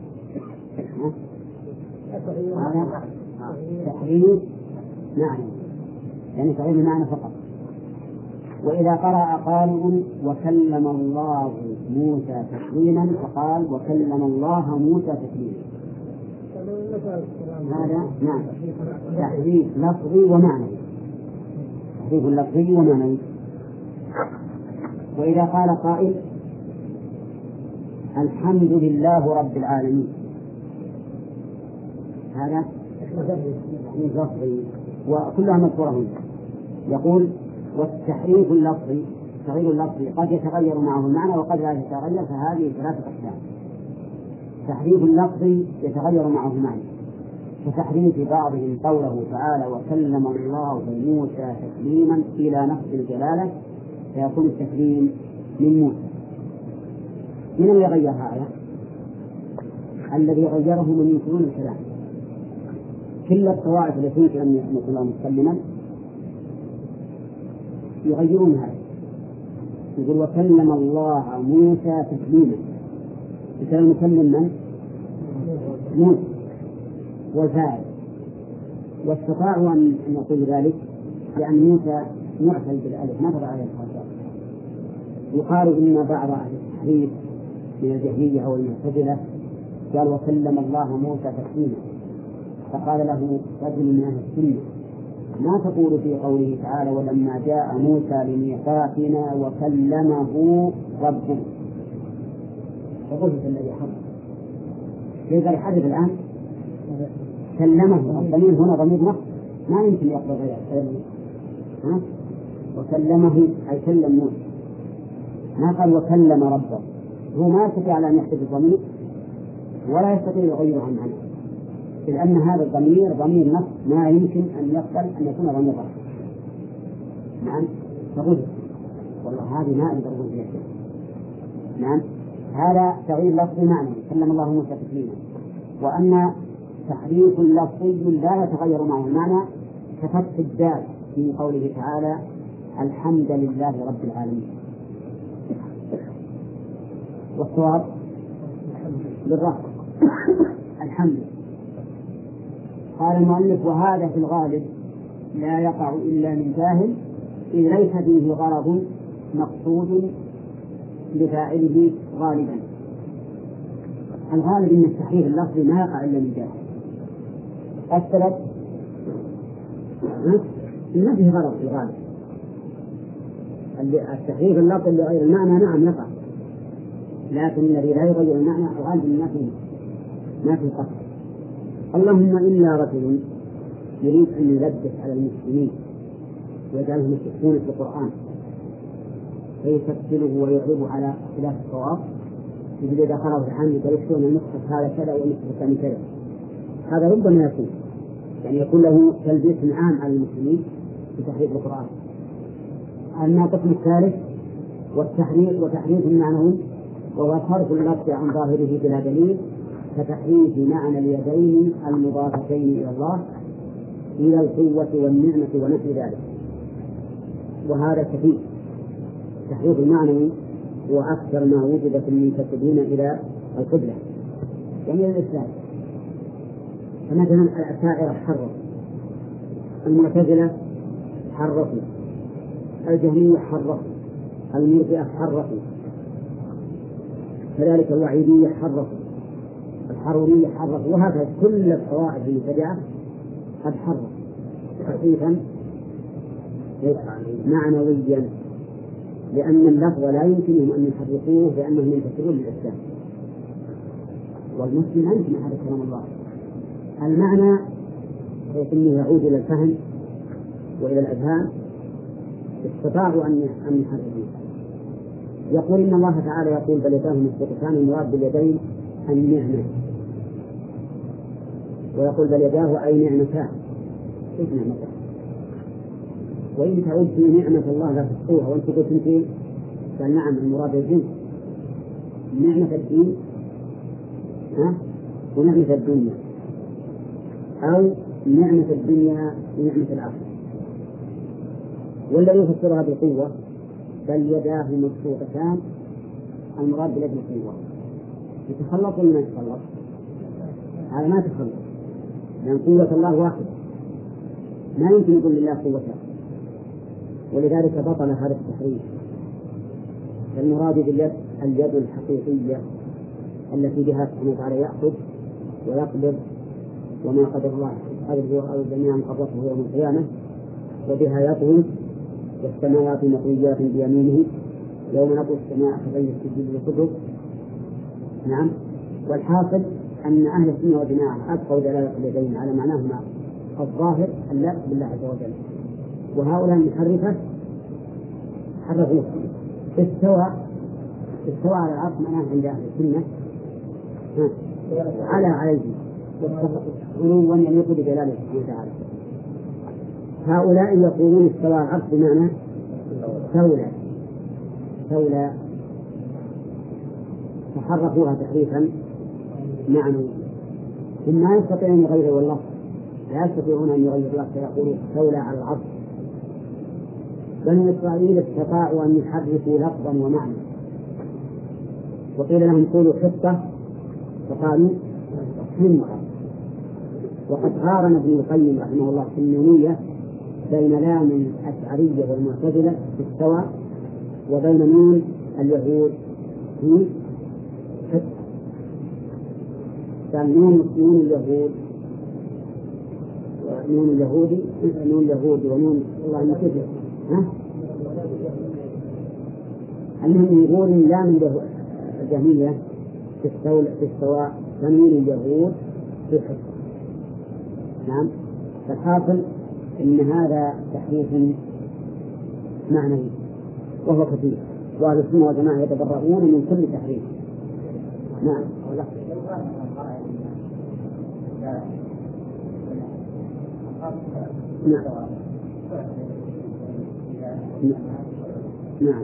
هذا تحريف معنى، يعني تغيير المعنى فقط. وإذا قرأ قارئ وكلم الله موسى تكليما فقال وكلم الله موسى تكليما، هذا نعم تحريف لفظي ومعنوي، تحريف لفظي ومعنوي. وإذا قال قائل الحمد لله رب العالمين، هذا لفظي وكلها مذكورة هنا. يقول والتحريف اللفظي تغيير اللفظي قد يتغير معه المعنى وقد لا يتغير، فهذه ثلاثة أقسام. تحريف اللفظي يتغير معه المعنى كتحريف بعضهم قوله تعالى وكلم الله موسى تكليما إلى نفس الجلالة، فيكون التكليم من موسى. من الذي غير هذا؟ الذي غيره من ينكرون الكلام. كل الطوائف التي يمكن أن يكون الله متكلما يغيرون هذا. يقول وكلم الله موسى تكليما، كان يكلم من؟ موسى وزاد، واستطاعوا أن يقول ذلك لأن موسى معتل بالألف ما تضع عليه الخاصة. يقال إن بعض أهل التحريف من الجهمية أو المعتزلة قال وكلم الله موسى تكليما، فقال له رجل من أهل السنة ما تقول في قوله تعالى ولما جاء موسى لميقاتنا وكلمه ربه؟ فقلت الذي حصل ليس يحدث الآن كلمه. الضمير هنا ضمير نقص ما يمكن يقبل غيره، وكلمه أي كلم موسى، ما قال وكلم ربه. هو ما يستطيع أن يحدث الضمير ولا يستطيع يغيره عن عنه، لأن هذا الضمير ضمير نقص ما يمكن أن يقبل أن يكون ضمير رفع. نعم فقلت والله هذه ما أقدر أقول فيها شيء. نعم هذا تغيير لفظي معنى كلم الله موسى تكليما. وأما تحريف لفظي لا يتغير معه المعنى كفتح الدال في قوله تعالى الحمد لله رب العالمين. والصواب بالرفع الحمد. قال المؤلف وهذا في الغالب لا يقع إلا من جاهل إذ ليس فيه غرض مقصود لفاعله غالبا. الغالب أن التحريف اللفظي ما يقع إلا من جاهل. السبب ما فيه غرض في الغالب. التحريف اللفظي لغير المعنى نعم يقع، لكن الذي لا يغير المعنى الغالب ما فيه ما فيه قصد. اللهم إلا رجل يريد أن يلبس على المسلمين ويجعلهم يشركون في القرآن فيفصله ويغلب على خلاف الصواب، يقول إذا قرأوا في الحمد يشركون المصحف هذا كذا والمصحف الثاني كذا. هذا ربما يكون يعني يكون له تلبيس عام على المسلمين في تحريف القرآن. أما القسم الثالث والتحريف وتحريف المعنوي وهو صرف اللفظ عن ظاهره بلا دليل كتحريف معنى اليدين المضافتين إلى الله إلى القوة والنعمة ونحو ذلك، وهذا كثير. تحريف المعنوي هو أكثر ما وجد في المنتسبين إلى القبلة يعني الإسلام. فمثلا الأشاعرة حرفوا، المعتزلة حرفوا، الجهمية حرفوا، المرجئة حرفوا، كذلك الوعيدية حرفوا، الحرورية حرفوا، وهكذا كل الطوائف المبتدعة قد حرفوا تحريفا معنويا، لأن اللفظ لا يمكنهم أن يحرفوه لأنهم ينتسبون للإسلام، والمسلم لا يمكن أن يحرف كلام الله. المعنى إنه يعود إلى الفهم وإلى الأذهان استطاعوا أن أن يحرفوه. يقول إن الله تعالى يقول بل يداه مبسوطتان المراد باليدين النعمة، ويقول بل يداه أي نعمتان. إيش نعمتان؟ وإن تعود في نعمة الله لا تحصوها وأنت قلت أنت قال نعم المراد الدين، نعمة الدين ها ونعمة الدنيا، أو نعمة الدنيا ونعمة الآخرة. والذي يفسرها بالقوة بل يداه مبسوطتان المراد باليد القوة. يتخلط ولا ما يتخلط؟ هذا ما يتخلط، لأن قوة الله واحدة ما يمكن يقول لله قوتها، ولذلك بطل هذا التحريف. المراد باليد اليد الحقيقية التي بها سبحانه وتعالى يأخذ ويقبض وما قدر الله قدره أو جميعا قبضته يوم القيامة، وبها يطوي والسماوات مطويات بيمينه يوم نطوي السماء كغير السجل والكتب نعم. والحاصل أن أهل السنة والجماعة أبقوا دلالة اليدين على معناهما الظاهر اللائق بالله عز وجل، وهؤلاء المحرفة حرفوه. استوى استوى على العرش معناه عند أهل السنة على عليه علوا يليق بدلاله سبحانه وتعالى. هؤلاء يقولون استوى على العرش بمعنى استولى استولى، فحرفوها تحريفا معنويا. ثم ما يستطيعون يغيروا الله، لا يستطيعون أن يغيروا الله فيقولوا استولى على العرش. بني إسرائيل استطاعوا أن يحرفوا لفظا ومعنى، وقيل لهم قولوا حطة فقالوا حمقة. وقد قارن ابن القيم رحمه الله في النونية بين لام الأشعرية والمعتزلة في استوى وبين نون اليهود في حطة. كان نون نون اليهود ونون اليهودي نون اليهود ونون الله المكتب ها أنهم يقولون لام الجهمية في السواء ونون اليهود في حطة. نعم. فالحاصل إن هذا تحريف معنوي وهو كثير، وأهل السنة والجماعة يتبرؤون من كل تحريف. نعم. نعم. نعم.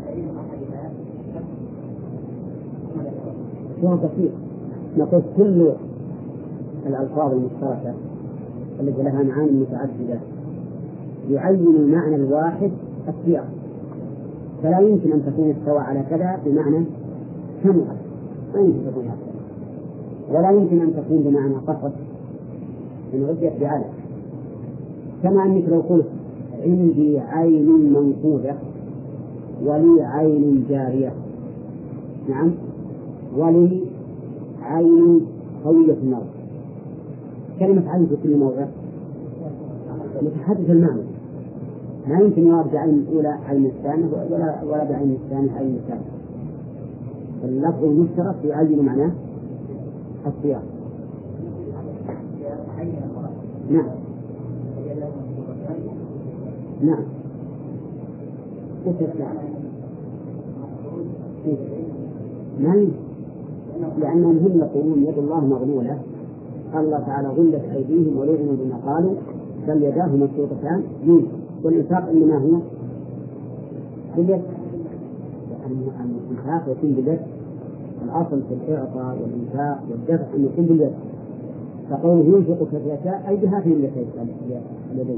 وهو كثير. نقول كل الألفاظ المشتركة التي لها معاني متعددة يعين المعنى الواحد السياق، فلا يمكن أن تكون استوى على كذا بمعنى شمعة، ما يمكن تكون هكذا، ولا يمكن أن تكون بمعنى قصد إن عدت بعلم. كما أنك لو قلت عندي عين منقودة ولي عين جارية، نعم، ولي عين قوية النظر، كلمة عين في كل موضع متحدث المعنى، ما يمكن يراد بعين الأولى عين الثانية ولا ولا بعين الثانية عين الثالثة. اللفظ المشترك يعين معناه السياق. نعم. نعم. نعم. لأنهم هم يقولون يد الله مغلولة، قال الله تعالى غلت أيديهم ولعنوا بما قالوا بل يداه مبسوطتان يمين، والإنفاق إنما هو باليد، الإنفاق يكون باليد، الأصل في الإعطاء والإنفاق والدفع أن يكون باليد، فقوله ينفق كيف يشاء أي بهذه اليدين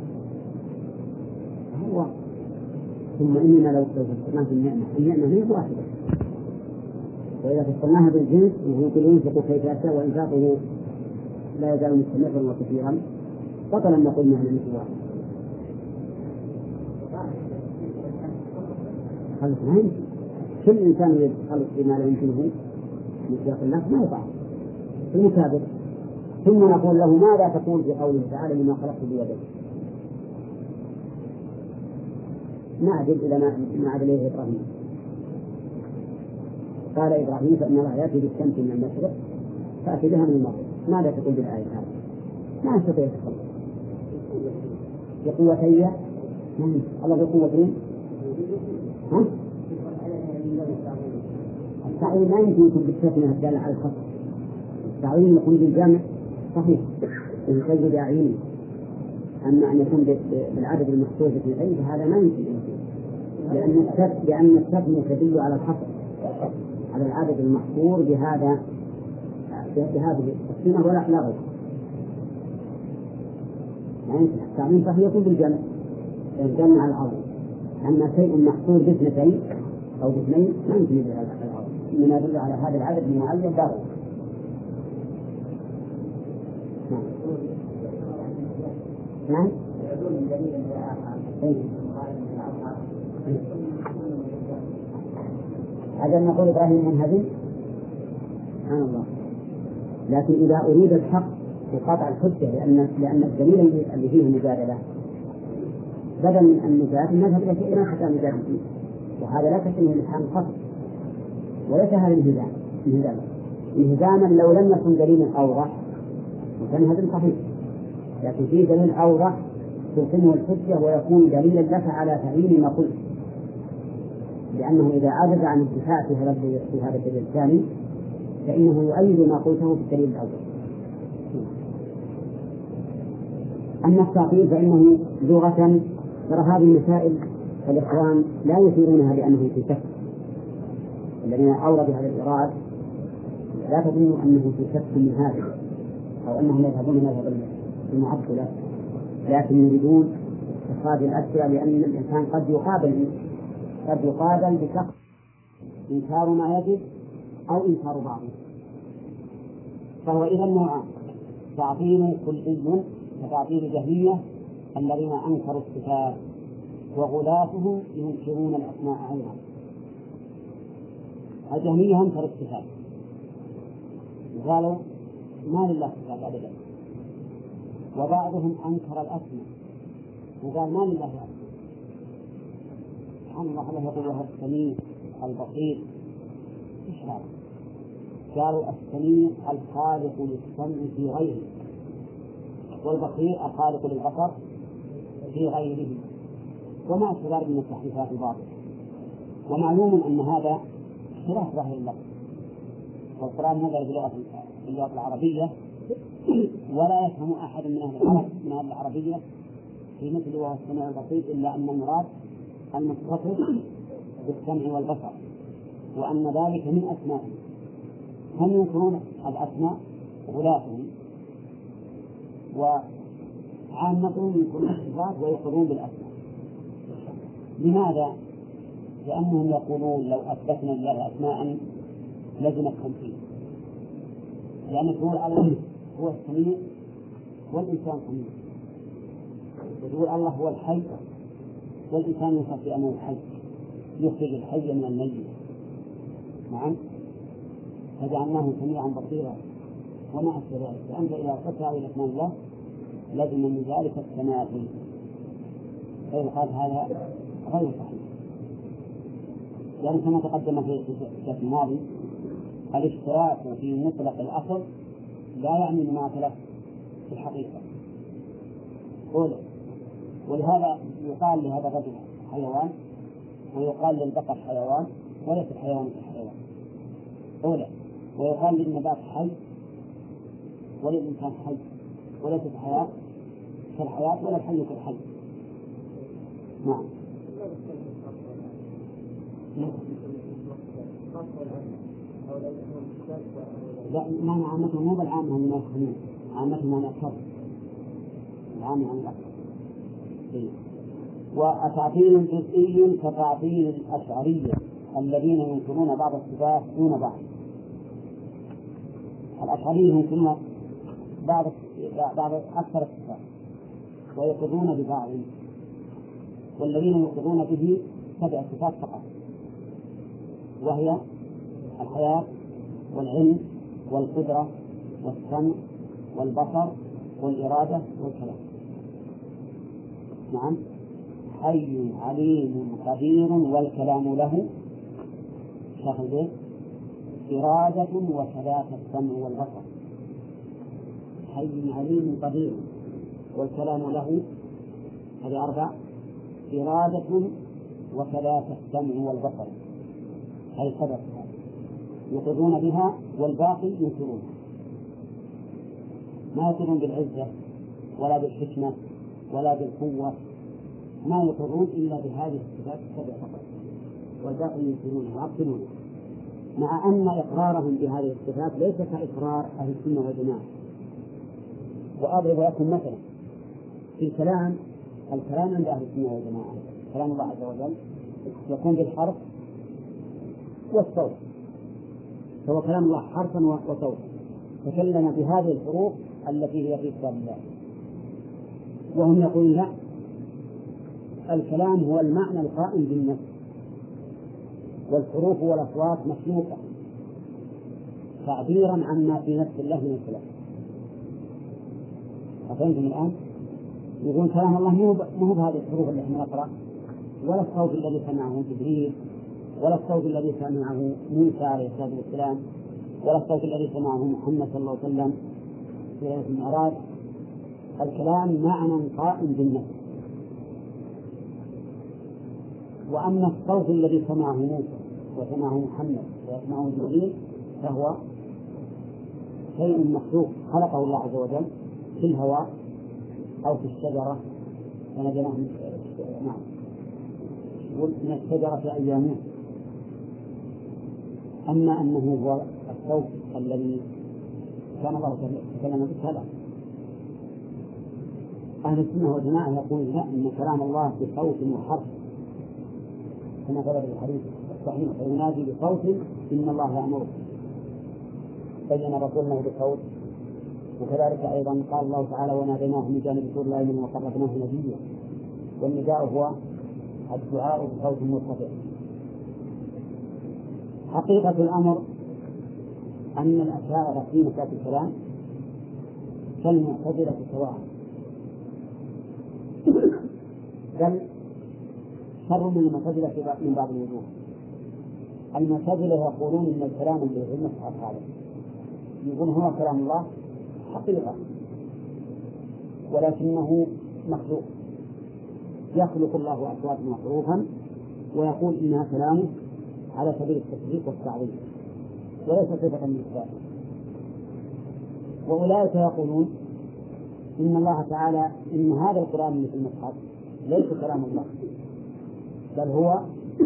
هو. ثم إننا لو فسرناها في النعمة، النعمة هي واحدة، وإذا فسرناها بالجنس وهو ينفق كيف يشاء وإنفاقه لا يزال مستمرا وكثيرا بطلا نقول نحن مثل واحد. خلص ما يمكن كل إنسان يخلص بما لا يمكنه من سياق الله ما يقع في المكابر. ثم نقول له ماذا تقول في قوله تعالى لما خلقت بيديك؟ نعدل إلى ما عاد إليه إبراهيم. قال إبراهيم فإن الله يأتي بالشمس من المشرق فأتي بها من المغرب. ماذا تقول بالآية هذه؟ ما يستطيع يتخلص بقوتي الله بقوتين. ها؟ التعويل لا يمكن يكون بالتثنية الدالة على الخط، التعويل يكون بالجامع صحيح يقيد أعينه، أما أن يكون بالعدد المحصور في اثنتين فهذا ما يمكن، لأن لأن التثنية تدل على الحصر على العدد المحصور بهذا بهذه السنة ولا لا غير. يعني التعويل صحيح يكون بالجمع الجمع على العظم، أما شيء محصور باثنتين أو باثنين ما يمكن يدل على العظم، إنما يدل على هذا العدد المعين لا غير. نعم. هذا نقول إبراهيم منهزم سبحان الله، لكن إذا أريد الحق وقطع الحجة لأن لأن الدليل اللي فيه مجادلة بدل من أن نجادل نذهب إلى شيء ما حتى نجادل فيه، وهذا لا تشبه الإلحام قط وليس هذا الانهزام، انهزاما انهزاما لو لم يكن دليلا أوضح فانهزم صحيح، لكن فيه دليل أوضح تقيمه الحجة ويكون دليلا لك على تعيين ما قلت، لأنه إذا عجز عن انتفاع في هذا الدليل الثاني فإنه يؤيد ما قلته في الدليل الأول. أما التعطيل فإنه لغة، ترى هذه المسائل الإخوان لا يثيرونها لأنه في شك، الذين أوردوا هذا الإيراد لا تظنوا أنه في شك من هذا أو أنهم يذهبون مذهب المعطلة، لكن يريدون إخراج الأسئلة، لأن الإنسان قد يقابل قد يقابل بشخص إنكار ما يجب أو إنكار بعضه، فهو إذا نوعان: تعطيل كلي كتعطيل الجهمية الذين أنكروا الصفات، وغلاتهم ينكرون الأسماء أيضا. الجهمية أنكروا الصفات قالوا ما لله صفات أبدا، وبعضهم أنكر الأسماء وقال ما لله أسماء. سبحان الله، الله يقول وهو السميع البصير. إيش هذا؟ قالوا السميع الخالق للسمع في غيره، والبصير الخالق للبصر في غيره، وما أشبه من التحريفات الباطلة. ومعلوم أن هذا خلاف ظاهر اللفظ، والقرآن نزل باللغة العربية ولا يفهم أحد من أهل العرب من أهل العربية في مثل وهو السميع البصير إلا أن المراد المتصف بالسمع والبصر، وأن ذلك من أسمائه. هم ينكرون الأسماء غلاتهم، وعامتهم ينكرون الصفات ويقرون بالأسماء. لماذا؟ لأنهم يقولون لو أثبتنا لله أسماء لزم التمثيل، لأن يقول الله هو السميع والإنسان سميع، يقول الله هو الحي والإنسان يوصف بأنه الحي يخرج الحي من الميت. نعم، فجعلناه سميعا بصيرا وما أشبه ذلك، فأنت إذا قلت هذه أسماء الله لازم من ذلك التماثل، فيقال هذا غير صحيح، لأن كما تقدم في الشرح الماضي الاشتراك في مطلق الأصل لا يعني المماثلة في الحقيقة. ولهذا يقال لهذا الرجل حيوان ويقال للبقر حيوان وليس الحيوان كالحيوان، أولى ويقال للنبات حي وللإنسان حي وليس الحياة كالحياة ولا الحي كالحي. نعم. لا، معنى عامته مو بالعامة من الخمين، عامته معنى الكرب، العامة عن الأكثر. وتعطيل جزئي كتعطيل الأشعرية الذين ينكرون بعض الصفات دون بعض. الأشعرية ينكرون بعض بعض أكثر الصفات ويقرون ببعض، والذين يقرون به سبع صفات فقط، وهي الحياة والعلم والقدرة والسمع والبصر والإرادة والكلام. نعم، حي عليم قدير والكلام له شاف البيت إرادة وكذاك السمع والبصر. حي عليم قدير والكلام له هذه أربع، إرادة وكذاك السمع والبصر هذه سبع يقرون بها، والباقي ينكرون، ما يقرون بالعزة ولا بالحكمة ولا بالقوة، ما يقرون إلا بهذه الصفات السبع فقط، والباقي ينكرون ويعطلون، مع أن إقرارهم بهذه الصفات ليس كإقرار أهل السنة والجماعة. وأضرب لكم مثلا في الكلام، الكلام عند أهل السنة والجماعة كلام الله عز وجل يكون بالحرف والصوت، فهو كلام الله حرفا وصوتا، تكلم بهذه الحروف التي هي في كتاب الله. وهم يقولون لا، الكلام هو المعنى القائم بالنفس، والحروف والأصوات مخلوقة تعبيرا عما في نفس الله من الكلام. أفهمتم الآن؟ يقول كلام الله مو بهذه الحروف اللي احنا نقرأ، ولا الصوت الذي سمعه جبريل، ولا الصوت الذي سمعه موسى عليه الصلاة والسلام، ولا الصوت الذي سمعه محمد صلى الله عليه وسلم في ليلة المعراج. الكلام معنى قائم بالنفس. وأما الصوت الذي سمعه موسى وسمعه محمد ويسمعه جبريل فهو شيء مخلوق خلقه الله عز وجل في الهواء أو في الشجرة، فنجناه نعم من الشجرة في أيامه. أما أنه هو الصوت الذي كان الله تكلم به فلا. أهل السنة والجماعة يقول لا، إن كلام الله بصوت وحرف كما ثبت في الحديث الصحيح فينادي بصوت إن الله يأمره، بين رسولنا بصوت. وكذلك أيضا قال الله تعالى وناديناه من جانب طور الأيمن وقربناه نجيا، والنداء هو الدعاء بصوت مرتفع. حقيقة الأمر أن الأشاعرة في مسألة الكلام كالمعتزلة سواء، بل شر من المعتزلة من بعض الوجوه. المعتزلة يقولون إن الكلام الذي في المصحف هذا يقول هو كلام الله حقيقة، ولكنه مخلوق، يخلق الله أصوات محروفا ويقول إنها كلامه على سبيل التشريك والتعظيم وليس صفة من الصفات. وأولئك يقولون إن الله تعالى إن هذا القرآن اللي في المصحف ليس كلام الله، بل هو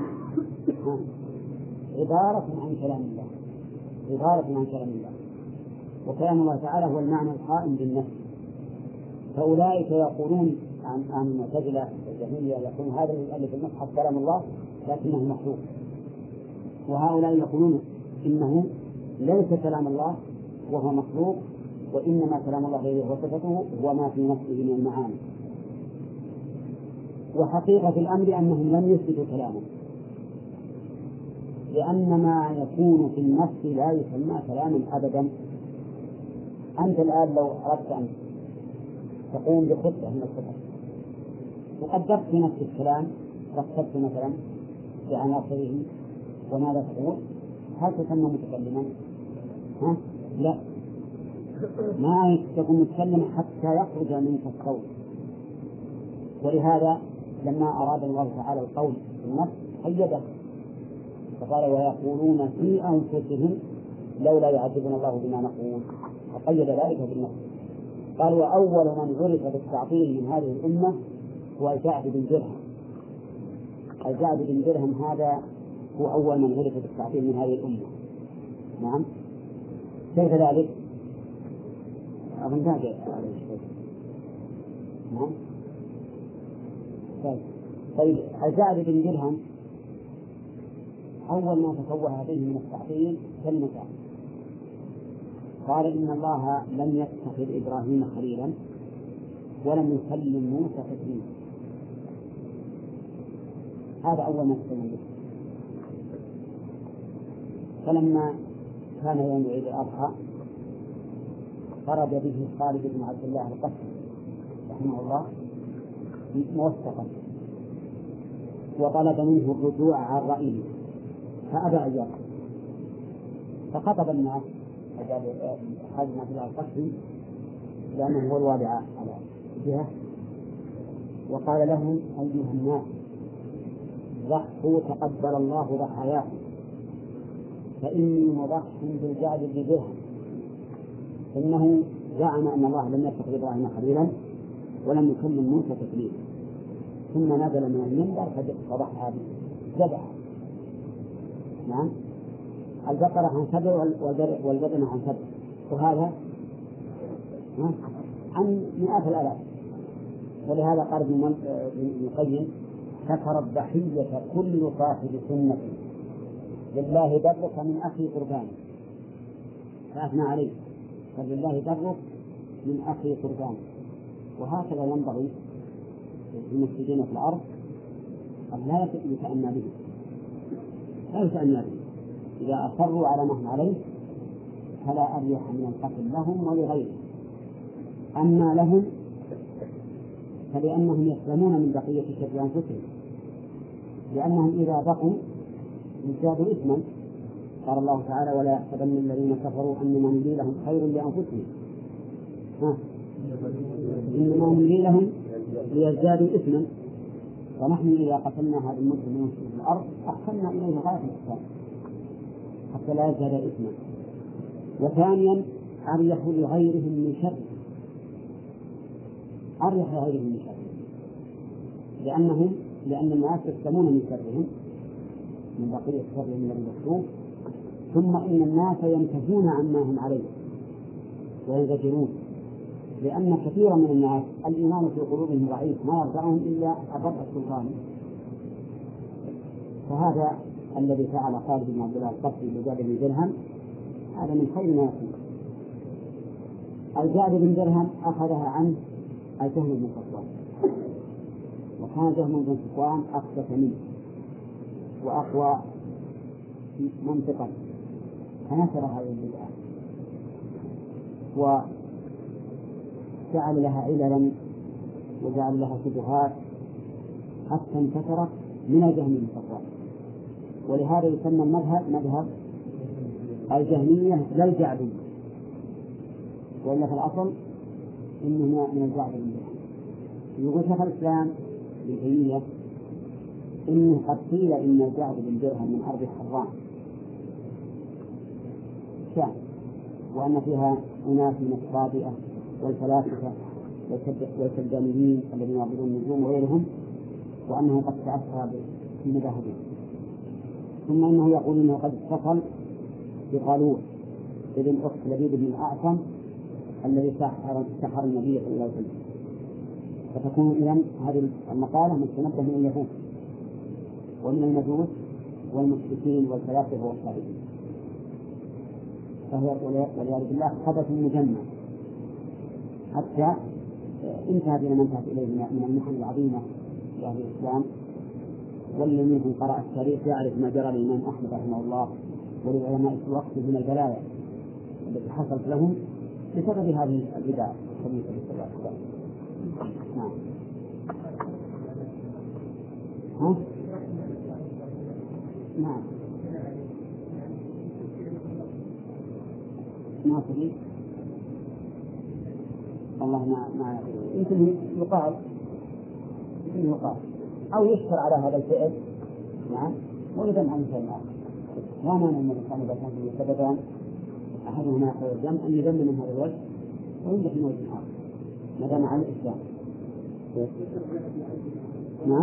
عبارة عن كلام الله، عبارة عن كلام الله، وكلام الله تعالى هو المعنى القائم بالنفس. فأولئك يقولون عن عن المعتزلة الجهمية يقولون هذا اللي في المصحف كلام الله لكنه مخلوق، وهؤلاء يقولون إنه ليس كلام الله وهو مخلوق، وإنما كلام الله الذي هو صفته هو ما في نفسه من المعاني. وحقيقة الأمر أنهم لم يثبتوا كلامه، لأن ما يكون في النفس لا يسمى كلاما أبدا. أنت الآن لو أردت أن تقوم بخطة من الخطط وقدرت في نفس الكلام، رتبت مثلا بعناصره وماذا تقول، هل تسمى متكلما؟ ها؟ لا، ما تكون متكلما حتى يخرج منك الصوت. ولهذا لما أراد الله تعالى القول في النفس قيده فقال ويقولون في أنفسهم لولا يعذبنا الله بما نقول، فقيد ذلك بالنفس. قال وأول من عرف بالتعطيل من هذه الأمة هو الجعد بن درهم. الجعد بن درهم هذا هو أول من عرف بالتعطيل من هذه الأمة. نعم، كيف ذلك؟ أظن هذا نعم. طيب الجعد بن درهم أول ما تشوه به من التعطيل كلمتان، قال إن الله لم يتخذ إبراهيم خليلا ولم يكلم موسى تكليما. هذا أول ما تكلم به. فلما كان يوم عيد الأضحى خرج به خالد بن عبد الله القسري رحمه الله موثقا وطلب منه الرجوع عن رأيه فأبى أن يرجع، فخطب الناس خالد بن عبد الله القسري لأنه هو الوالي على جهة، وقال لهم أيها الناس ضحوا تقبل الله ضحاياكم، فإني مضح بالجعد بن درهم، فإنه زعم أن الله لم يتخذ إبراهيم خليلا ولم يكلم موسى تكليما. ثم نزل من المنبر فضحى ذبح نعم البقرة عن سبع والبدن عن سبع، وهذا عن مئات الآلاف. ولهذا قال ابن القيم كفر الضحية كل صاحب سنة لله درك من أخي قربان، فأثنى عليه فلله درك من أخي قربان. وهكذا ينبغي للمفسدين في الأرض أن لا يتأنى به، لا يتأنى به. إذا أصروا على ما هم عليه فلا أريح من القتل لهم ولغيرهم. أما لهم فلأنهم يسلمون من بقية شر أنفسهم، لأنهم إذا بقوا ازدادوا إثما قال الله تعالى ولا يحسبن الذين كفروا أنما نملي لهم خير لأنفسهم ها إنما نملي لهم ليزدادوا إثما ونحن إذا قتلنا هذا المسلم في الأرض أحسننا إليه غاية الإحسان حتى لا يزداد إثما. وثانيا أريح لغيرهم من شر أريح لغيرهم من شر لأنهم لأن الناس يسلمون من شرهم من بقية شرهم الذي يخشوه، ثم إن الناس ينتهون عما هم عليه وينزجرون، لأن كثيرا من الناس الإيمان في قلوبهم ضعيف ما يرجعهم إلا أبرأ السلطان. فهذا الذي فعل خالد بن عبد الله القسري لجابر بن درهم هذا من خير ما يكون. الجابر بن درهم أخذها عنه الجهم بن صفوان، وكان جهم بن صفوان أخبث منه وأقوى منطقا، فنشر هذه البدعة وجعل لها عللا وجعل لها شبهات حتى انتشرت من الجهم بن صفوان. ولهذا يسمى المذهب مذهب الجهمية لا الجعبرية، وإلا في الأصل إنه من الجعبر بن درهم. يقول شيخ الإسلام ابن تيمية إنه قد قيل إن الجعبر بن درهم من أرض حران شام، وأن فيها أناس من الصابئة والفلاسفة والسلجانيين الذين يعبدون النجوم وغيرهم، وأنه قد تأثر بمذاهبهم. ثم إنه يقول إنه قد اتصل بقالوس ابن أخت لبيد بن الأعصم الذي سحر سحر النبي صلى الله عليه وسلم، فتكون إذن هذه المقالة مستمدة من اليهود ومن المجوس والمشركين والفلاسفة والصابئين، فهي والعياذ بالله خبث مجمع حتى انتهت إلى ما انتهت إليه من المحن العظيمة في أهل الإسلام. والذي منكم قرأ التاريخ يعرف ما جرى للإمام أحمد رحمه الله وللعلماء في وقت من البلايا التي حصلت لهم بسبب هذه البدع الخبيثة بسبب الأحكام. نعم. ها؟ نعم. ما تريد؟ والله ما ما يمكن يقال يمكن يقال أو يشكر على هذا الفعل. نعم. ويذم عن شيء آخر. لا مانع من الإنسان إذا كان فيه سببان أحدهما يقول الذم أن يذم من هذا الوجه وينجح من وجه آخر ما دام على الإسلام. نعم.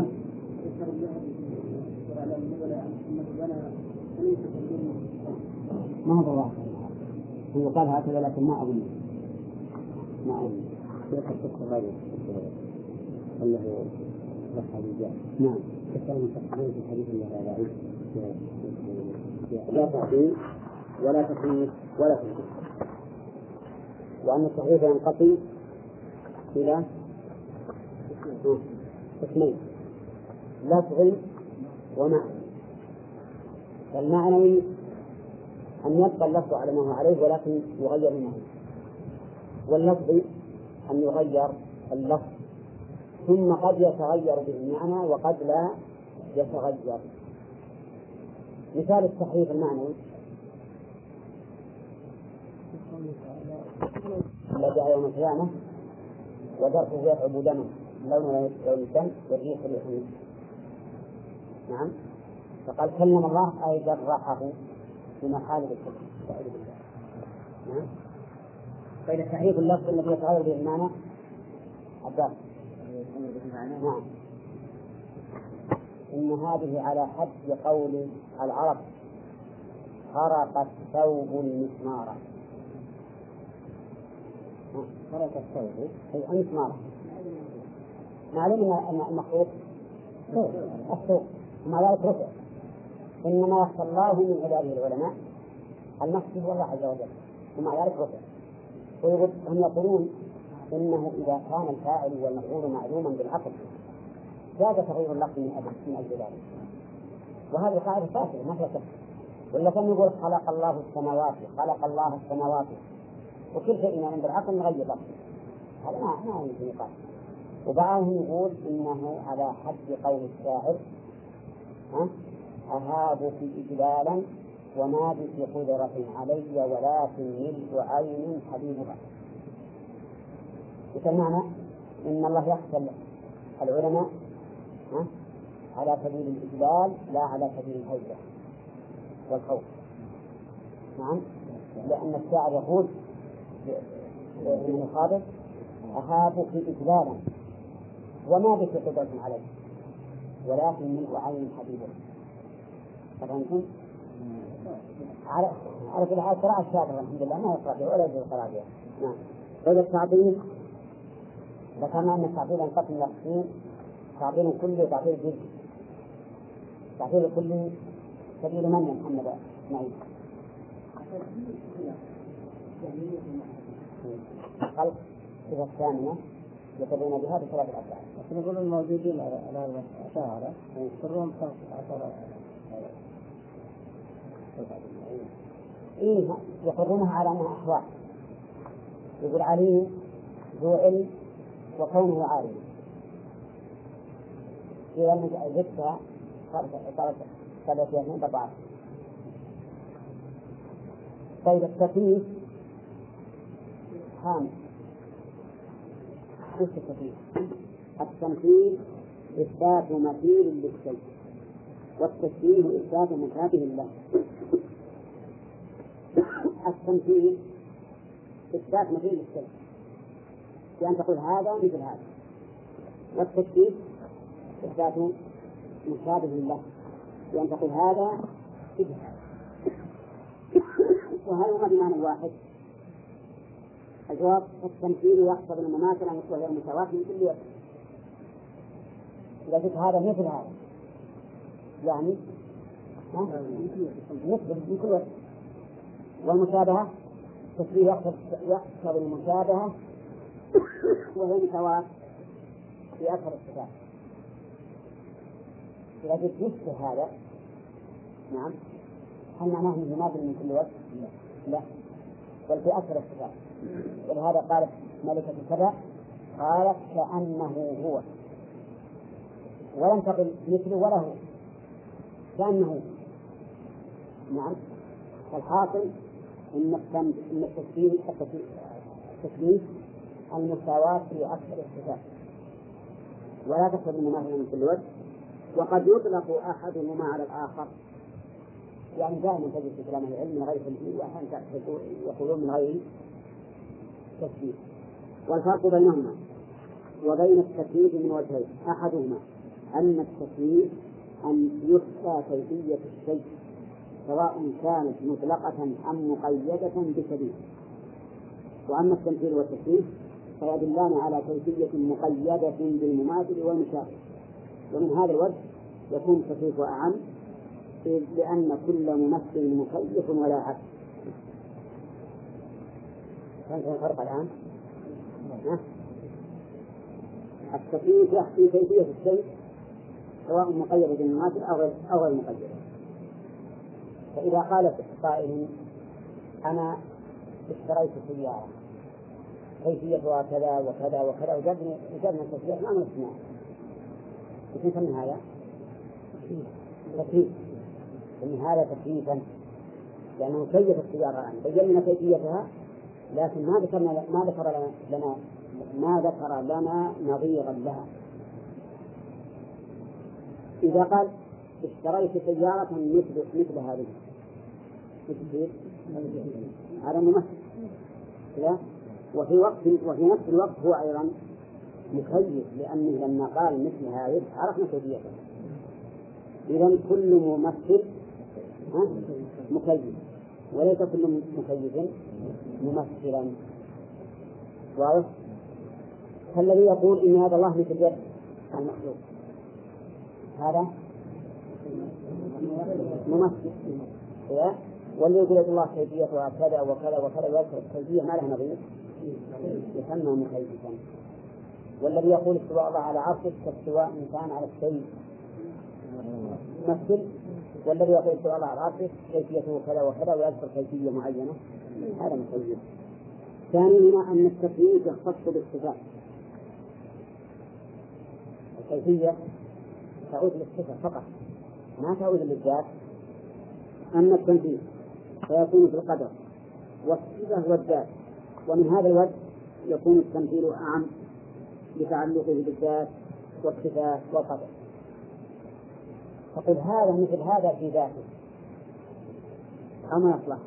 ما هو واحد هو قال هكذا لكن ما أظن ما أظن يقصد الصغير أنه رفع الرجال. نعم. كثير من التقديم في الحديث أنه لا ضعيف لا تعطيل ولا تخييف ولا تنقيح، وأن التخييف ينقطع إلى قسمين لفظ ومعنى. فالمعنوي أن يبقى اللفظ على ما هو عليه ولكن يغير المعنى، واللفظ أن يغير اللفظ ثم قد يتغير به المعنى وقد لا يتغير. مثال التحريف المعنوي الذي يوم القيامة وذرفه يذهب دما لون لون الدم والريح ريح. نعم. فقال كلم الله أي جرحه في محال الكفر. نعم. فإذا تحريف اللفظ الذي يتغير به المعنى عباس. نعم. إن هذه على حد قول العرب خرق الثوب المسمار. خرق الثوب أي المسمار. معلوم أن المخلوق الثوب ومع ذلك رفع. إنما يخشى الله من عباده العلماء المقصود هو الله عز وجل ومع ذلك رفع. هم يقولون إنه إذا كان الفاعل والمفعول معلوما بالعقل جاز تغيير اللفظ من أجل من أجل ذلك، وهذه قاعدة فاسدة ما فيها شك. ولا كان يقول خلق الله السماوات خلق الله السماوات وكل شيء عند العقل نغير لفظ، هذا ما ما يمكن يقال. وبعضهم يقول إنه على حد قول الشاعر ها أهابك إجلالا وما بك قدرة علي ولكن ملء عين حبيبها. المعنى إن الله يخشى العلماء على سبيل الإجلال لا على سبيل الهيبة والخوف. نعم، لأن الشاعر يقول من الخاطب أهابك إجلالا وما بك قدرة عليه ولكن ملء عين حبيبه. فهمتم؟ على على كل حال قراءة الشاعر الحمد لله ما يقرأ ولا يجوز القراءة بها. نعم. إذا التعطيل ذكرنا أن التعطيل ينقسم إلى قسمين: تعطيل كلي وتعطيل جزئي. التعطيل الكلي سبيل من يا محمد اسماعيل؟ الخلق الصفة الثانية يقولون بها بثلاث الأفعال. لكن يقولون الموجودين على الأشاعرة يذكرون خمسة عشر. إيه يقرونها على أنها أحوال. يقول علي ذو علم وكونه عالم. إذا زدتها صارت صارت يعني بضعة. طيب التكليف خامس. ايش التكليف؟ التمثيل إثبات مثيل للشيء، والتشبيه إثبات مشابه له. التمثيل إثبات مثيل للشيء بأن تقول هذا مثل هذا، والتشبيه إثبات مشابه له بأن تقول هذا مثل هذا. وهل هما بمعنى واحد؟ الجواب: التمثيل يقصد المماثلة وهي المساواة من كل وجه. إذا قلت هذا مثل هذا يعني مثل من كل وجه. والمشابهة التشبيه يقصد المشابهة وهي المساواة في أكثر الصفات. إذا قلت مثل هذا نعم هل معناه أنه يماثل من كل وجه؟ لا، بل في أكثر الصفات. ولهذا قالت ملكة كذا قالت كأنه هو، ولم تقل مثله ولا هو، كأنه. نعم. فالحاصل إن التشبيه التشبيه المساواة في أكثر الصفات ولا تقصد المماثلة من كل وجه. وقد يطلق أحدهما على الآخر، يعني دائما تجد في كلام العلم من غير تشبيه وأحيانا يقولون من غير تشبيه. والفرق بينهما وبين التكييف من وجهين: أحدهما أن التكييف أن يخفى كيفية الشيء سواء كانت مطلقة أم مقيدة بشبيه، وأما التمثيل والتشبيه فيدلان على كيفية مقيدة بالمماثل والمشابه. ومن هذا الوجه يكون التكييف أعم لأن كل ممثل مكيف ولا عكس. فهمت الفرق الآن؟ التكييف يحكي كيفية الشيء سواء مقيدة بالمماثل أو غير أو غير مقيدة. فإذا قال قائل أنا اشتريت سيارة كيفيتها كذا وكذا وكذا وجدني وجدنا التشبيه ما نسمع، ايش نسمي هذا؟ تكييف. إن هذا تكييفا لأنه كيف السيارة الآن بينا كيفيتها لكن ما ذكر ما ذكر لنا ما ذكر لنا نظيرا لها. إذا قال اشتريت سيارة مثل مثل هذه مثل هذا ممثل لا، وفي وقت وفي نفس الوقت هو أيضا مكيف لأنه لما قال مثل هذه عرفنا كيفيته. إذن كل ممثل مكيف وليس كل مكيف ممثلا. واضح؟ فالذي يقول إن هذا الله مثل يد المخلوق هذا ممثل، والذي يقول الله كيفيتها كذا وكذا وكذا ويذكر الكيفية ما لها نظير يسمى مكيفا. والذي يقول استواء الله على عرشه كاستواء إنسان على الشيء ممثل، والذي يقول استواء الله على عرشه كيفيته كذا وكذا ويذكر كيفية معينة هذا مكيف. ثانيا أن التكييف يختص بالصفات، الكيفية تعود للصفة فقط ما تعود للذات. أما التنفيذ فيكون في القدر والصفة والذات، ومن هذا الوجه يكون التمثيل أعم بتعلقه بالذات والصفات والقدر. فقل هذا مثل هذا في ذاته أو ما يصلح؟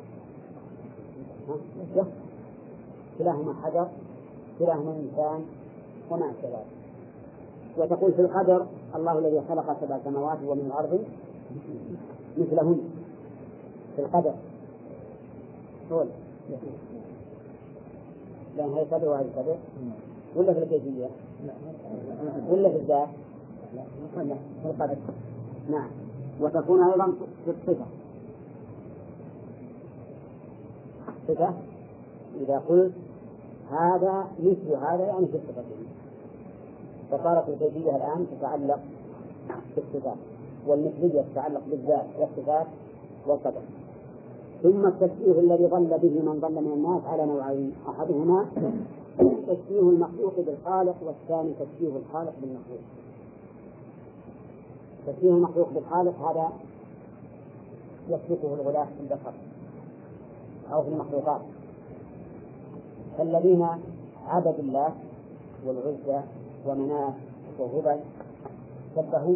كلاهما حجر كلاهما إنسان وما أشبه. وتقول في القدر الله الذي خلق سبع سماوات ومن الأرض مثلهن في القدر قول لأن هي قدر وهذه قدر ولا في الكيفية ولا في الذات في القدر. نعم. وتكون أيضا في الصفة صفة إذا قلت هذا مثل هذا يعني في الصفة، فصارت الكيفية الآن تتعلق بالصفات والمثلية تتعلق بالذات والصفات والقدر. ثم التشبيه الذي ضل به من ضل من الناس على نوعين، أحدهما تشبيه المخلوق بالخالق، والثاني تشبيه الخالق بالمخلوق. تشبيه المخلوق بالخالق هذا يسلكه الغلاة في البشر أو في المخلوقات، فالذين عبدوا الله والعزى ومناة وهبل شبهوا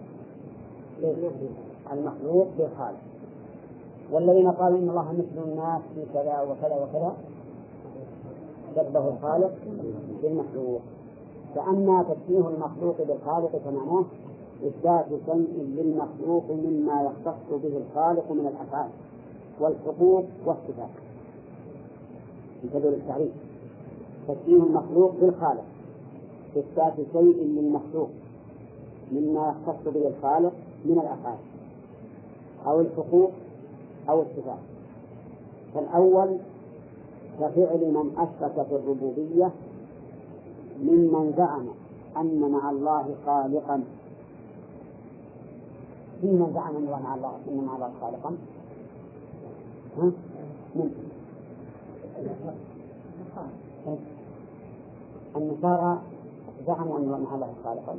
المخلوق بالخالق، والذين قالوا إن الله مثل الناس في كذا وكذا وكذا شبهوا الخالق بالمخلوق. فأما تشبيه المخلوق بالخالق فمعناه إثبات شيء للمخلوق مما يختص به الخالق من الأفعال والحقوق والصفات. انتبهوا للتعريف. تشبيه المخلوق بالخالق إثبات شيء للمخلوق مما يختص به الخالق من الأفعال أو الحقوق أو الصفات. فالأول كفعل من أشرك في الربوبية ممن زعم أن مع الله خالقا. في من زعم أن مع الله أن مع الله خالقا؟ ها؟ من؟ النصارى زعموا أن مع الله خالقا.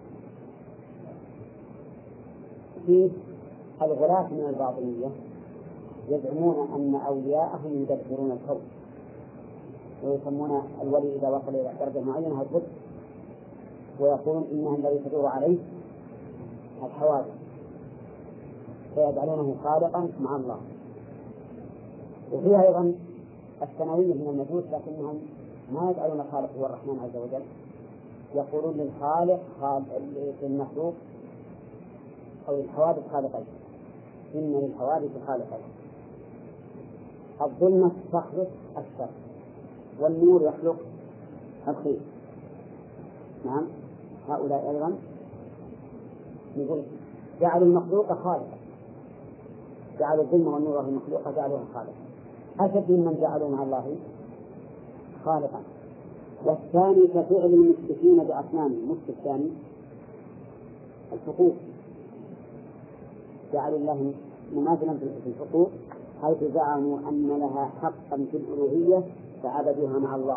في الغلاة من الباطنية يزعمون أن أولياءهم يدبرون الكون، ويسمون الولي إذا وصل إلى درجة معينة القدس، ويقولون إنها الذي تدور عليه الحوادث، فيجعلونه خالقا مع الله. وفيها أيضا الثانوية من المجوس، لكنهم ما يجعلون الخالق هو الرحمن عز وجل، يقولون للخالق للمخلوق أو الحوادث خالقين، إن للحوادث خالقين. الظلمة تخلق الشر والنور يخلق الخير. نعم. هؤلاء أيضا يقول جعلوا المخلوق خالقا، جعلوا الظلمة والنور المخلوق جعلوها خالقا، أشد من جعلوا مع الله خالقا. والثاني كفعل المشركين بأصنامهم. المشرك الثاني الحقوق، جعلوا الله مماثلا في الحقوق حيث زعموا أن لها حقا في الألوهية فعبدوها مع الله.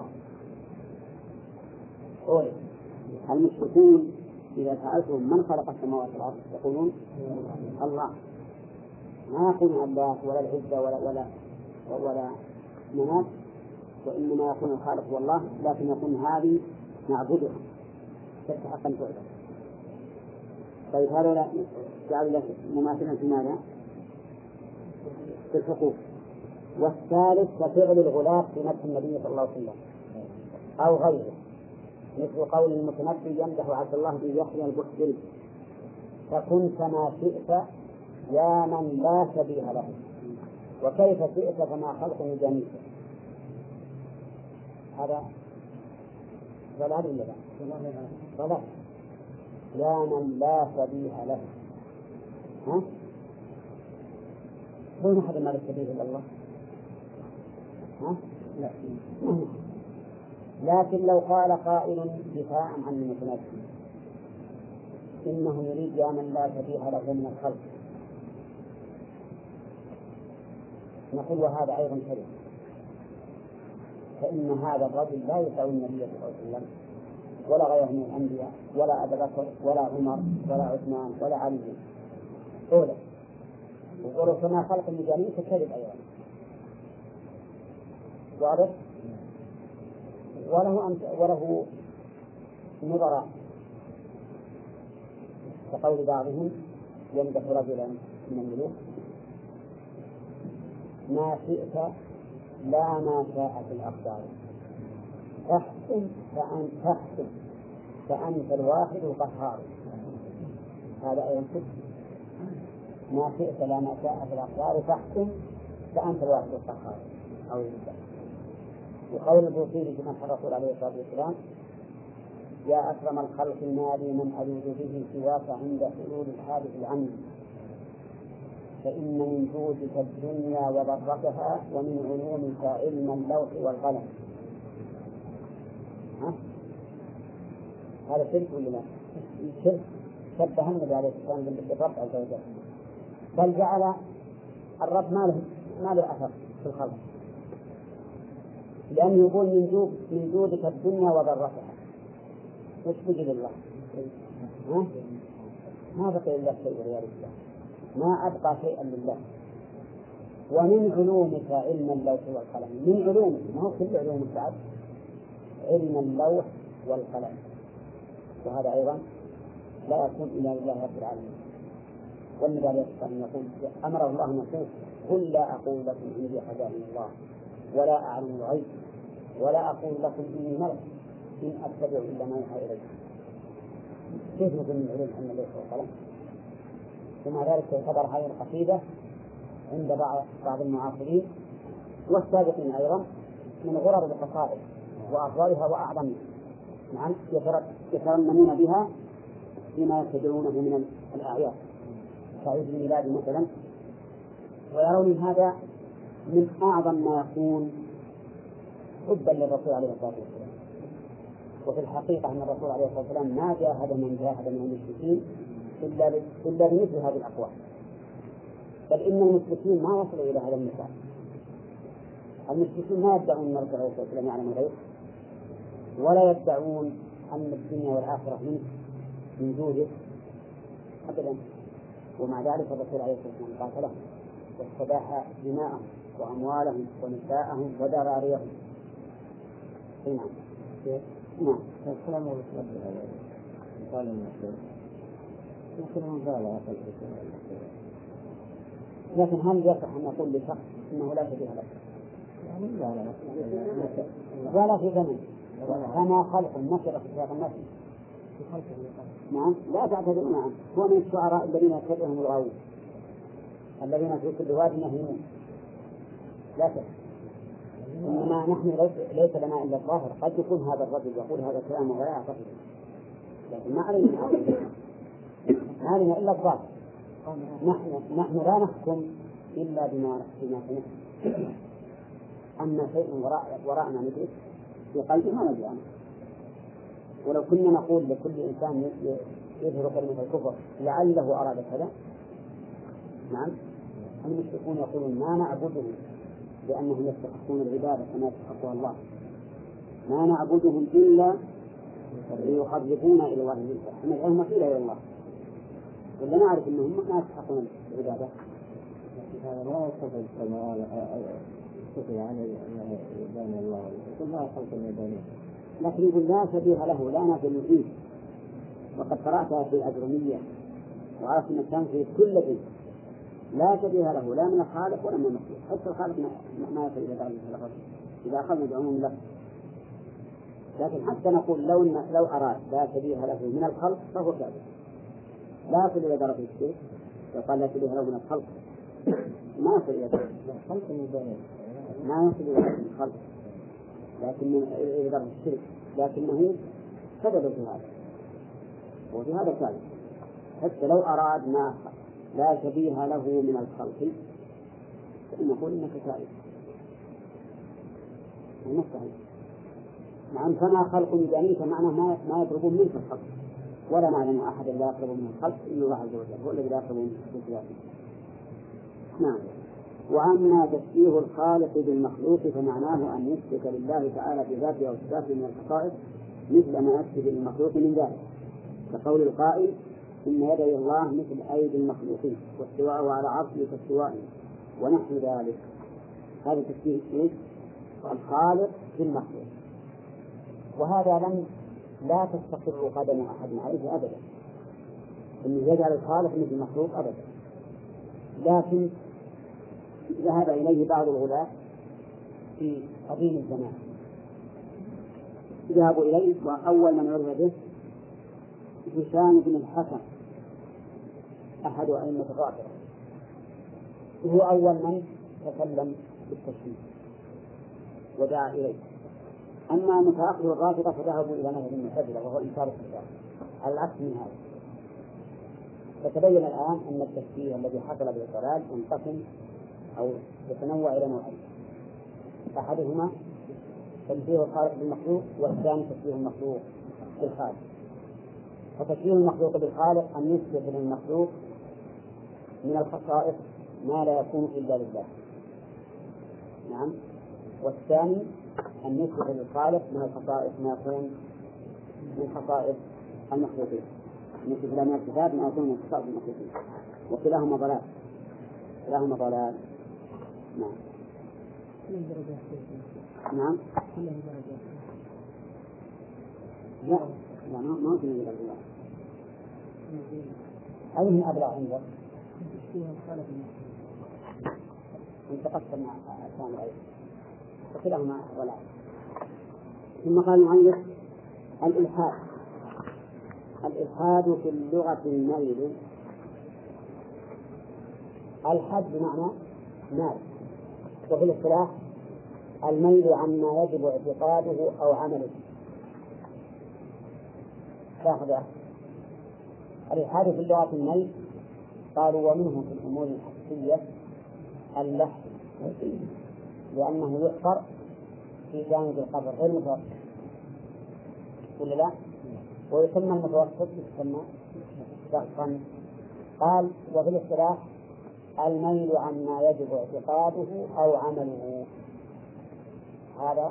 أوه. المشركون إذا سألتهم من خلق السماوات والأرض يقولون الله، ما يقولون الله ولا العزة ولا ولا ولا مناة، وإنما يقول الخالق هو الله، لكن يقول هذه نعبدها تستحق أن تعبد. طيب هذا جعلوا مماثلا في ماذا؟ في الحقوق. والثالث كفعل الغلاة في نفس النبي صلى الله عليه وسلم أو غيره، مثل قول المتنبي يمدح عبد الله بن يحيى البحري فكن كما شئت يا من لا شبيه له، وكيف شئت فما خلق جميل. هذا ضلال ولا لا؟ ضلال. يا من لا شبيه له. ها؟ هو أحد ما لا شبيه إلا الله؟ ها؟ لا. لكن لو قال قائل دفاعا عن المتنبي إنه يريد يا من لا شبيه له من الخلق، نقول وهذا أيضا كذب، فإن هذا الرجل لا يساوي النبي صلى الله عليه وسلم ولا غيره من الأنبياء ولا أبا بكر ولا عمر ولا عثمان ولا علي. أولا وقولوا كما خلق المجانين ككذب أيضا. واضح؟ وله أمت... وله نظراء كقول بعضهم يمدح رجلا من الملوك: ما شئت لا ما شاءت الأقدار، فاحكم فأنت فاحكم فأنت الواحد القهار. هذا أيضا كذب. ما شئت لا ما شاءت الأقدار فاحكم فأنت الواحد القهار. أو يمدح. وقول البوصيري في مدح الرسول عليه الصلاة والسلام: يا أكرم الخلق ما لي من ألوذ به سواك عند حلول الحادث العم، فإن من جودك الدنيا وضرتها ومن علومك علم اللوح والقلم. ها؟ هذا شرك ولا لا؟ شرك. شبه النبي عليه الصلاة والسلام بالرب عز وجل، بل جعل الرب ما له ما له أثر في الخلق، لأنه يقول من جود من جودك الدنيا وضرتها. وش بقي لله؟ ها؟ ما بقي لله شيء والعياذ بالله، ما أبقى شيئا لله. ومن علومك علم اللوح والقلم. من علومك، ما هو كل علوم بعد، علم اللوح والقلم. وهذا أيضا لا يكون إلا لله رب العالمين. والنبي عليه الصلاة والسلام يقول: أمر الله أن يقول: قل لا أقول لكم عندي خزائن الله ولا أعلم الغيب ولا أقول لكم إني ملك إن أتبع إلا ما يوحى إلي. كيف نقول من علم علم اللوح والقلم؟ ومع ذلك تعتبر هذه القصيدة عند بعض بعض المعاصرين والسابقين أيضا من غرر القصائد وأفضلها وأعظمها. نعم، يترنمون بها فيما يتبعونه من الأعياد كعيد الميلاد مثلا، ويرون هذا من أعظم ما يكون حبا للرسول عليه الصلاة والسلام. وفي الحقيقة أن الرسول عليه الصلاة والسلام ما جاهد من جاهد من المشركين إلا إلا بمثل هذه الأقوال، بل إن المشركين ما وصلوا إلى هذا المثال. المشركين ما يدعون أن الرسول عليه الصلاة والسلام يعلم الغيب، ولا يدعون أن الدنيا والآخرة منه من جوده أبدا، ومع ذلك الرسول عليه الصلاة والسلام قاتلهم واستباح دماءهم وأموالهم ونساءهم وذراريهم. نعم. نعم. السلام عليكم. قال المسلم يمكن أن قال لكن هل يصح أن نقول لشخص إنه لا شبيه له؟ يعني لا لا ولا في زمن كما خلق النشر في سياق النشر. نعم، لا تعتذروا. نعم، هو من الشعراء الذين يتبعهم الغاوون الذين في كل واد يهيمون. لا شك. إنما نحن ليس لنا إلا الظاهر. قد يكون هذا الرجل يقول هذا الكلام ولا يعتقد، لكن ما علينا ما علينا إلا الظاهر. نحن نحن لا نحكم إلا بما بما سمعنا. أما شيء وراء وراءنا ندرك في قلبه ما ندري عنه. ولو كنا نقول لكل إنسان يظهر كلمة الكفر لعله أراد كذا، نعم، المشركون يقولون ما نعبدهم لأنهم يستحقون العبادة كما يستحقها الله، ما نعبدهم إلا ليقربونا إلى الله زلفى، فنجعلهم وسيلة إلى الله، ولا نعرف أنهم ما يستحقون العبادة. هذا ما يستطيع كما يستطيع عن يدان الله كلها خلق اليدانية، لكن يقول لا شبيه له لا نافي المعيد. وقد قرأتها في الأجرمية وعرفت أن كان في كل شيء لا شبيه له لا من الخالق ولا من المخلوق. حتى الخالق ما يصل إلى درجة الخلق إذا أخذنا بعموم له. لكن حتى نقول لو لو أراد لا شبيه له من الخلق فهو كافر، لا يصل إلى درجة الشرك. لو قال لا شبيه له من الخلق ما يصل إلى درجة الخلق ما يصل إلى درجة الخلق، لكن إلى درجة الشرك، لكنه سبب في هذا وفي هذا كافر. حتى لو أراد ما لا شبيه له من الخلق فنقول إنك كافر مستحيل. نعم، فما خلق مجانين فمعناه ما ما يقربون منك الخلق، ولا نعلم أحد لا يقرب من الخلق إلا الله عز وجل، هو الذي لا يقرب من ذاته. نعم. وأما تشبيه الخالق بالمخلوق فمعناه أن يثبت لله تعالى بذاته أو صفاته من الخصائص مثل ما يثبت للمخلوق من ذلك، كقول القائل إن يدي الله مثل أيدي المخلوقين واستواءه على عرشه كاستوائه ونحو ذلك. هذا تشبيه الشيء الخالق بالمخلوق، وهذا لم لا تستقر قدم أحد عليه أبدا، إنه يجعل الخالق مثل المخلوق أبدا. لكن ذهب إليه بعض الغلاة في قديم الزمان، ذهبوا إليه، وأول من عرف به هشام بن الحكم أحد أئمة الرافضة، وهو أول من تكلم بالتشبيه ودعا إليه. أما متأخر الرافضة فذهبوا إلى مذهب المعتزلة وهو إنكار الصفات على العكس من هذا. فتبين الآن أن التشبيه الذي حصل بالضلال ينقسم أو يتنوع إلى نوعين: أحدهما تشبيه الخالق بالمخلوق، والثاني تشبيه المخلوق بالخالق. فتشبيه المخلوق بالخالق أن يثبت للمخلوق من الخصائص ما لا يكون إلا لله، نعم. والثاني أن يثبت للخالق من الخصائص ما يكون من خصائص المخلوقين، مثل من الصفات ما يكون من خصائص المخلوقين، وكلاهما ضلال، كلاهما ضلال. نعم. نعم. لا لا ما ما في من الأبلاغ. أي من أبلاغ عندك؟ أنت قصر مع أسلام الغيب، وكلاهما ضلال. ثم قال المؤلف: الإلحاد. الإلحاد في اللغة الميل. الحد بمعنى مال، وفي الاصطلاح الميل عما يجب اعتقاده أو عمله. لاحظ الإلحاد في اللغة الميل، قالوا ومنه في الأمور الحسية اللحد، لأنه يحفر في جانب القبر غير متوسط، ولا لا؟ ويسمى المتوسط يسمى شخصا. قال وفي الاصطلاح الميل عما يجب اعتقاده أو عمله. هذا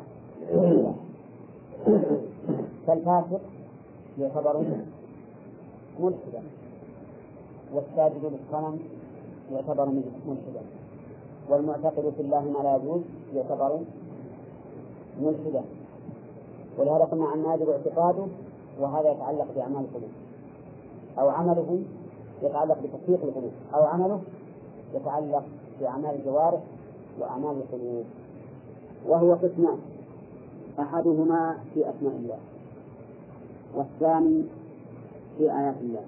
فالفاسق يعتبر ملحدا، والساجد للصنم يعتبر ملحدا، والمعتقد في الله ما لا يجوز يعتبر ملحدا. ولهذا قلنا عما يجب اعتقاده، وهذا يتعلق بأعمال القلوب، أو عمله يتعلق بتطبيق القلوب، أو عمله يتعلق بأعمال الجوارح وأعمال القلوب. وهو قسمان: أحدهما في أسماء الله، والثاني في آيات الله.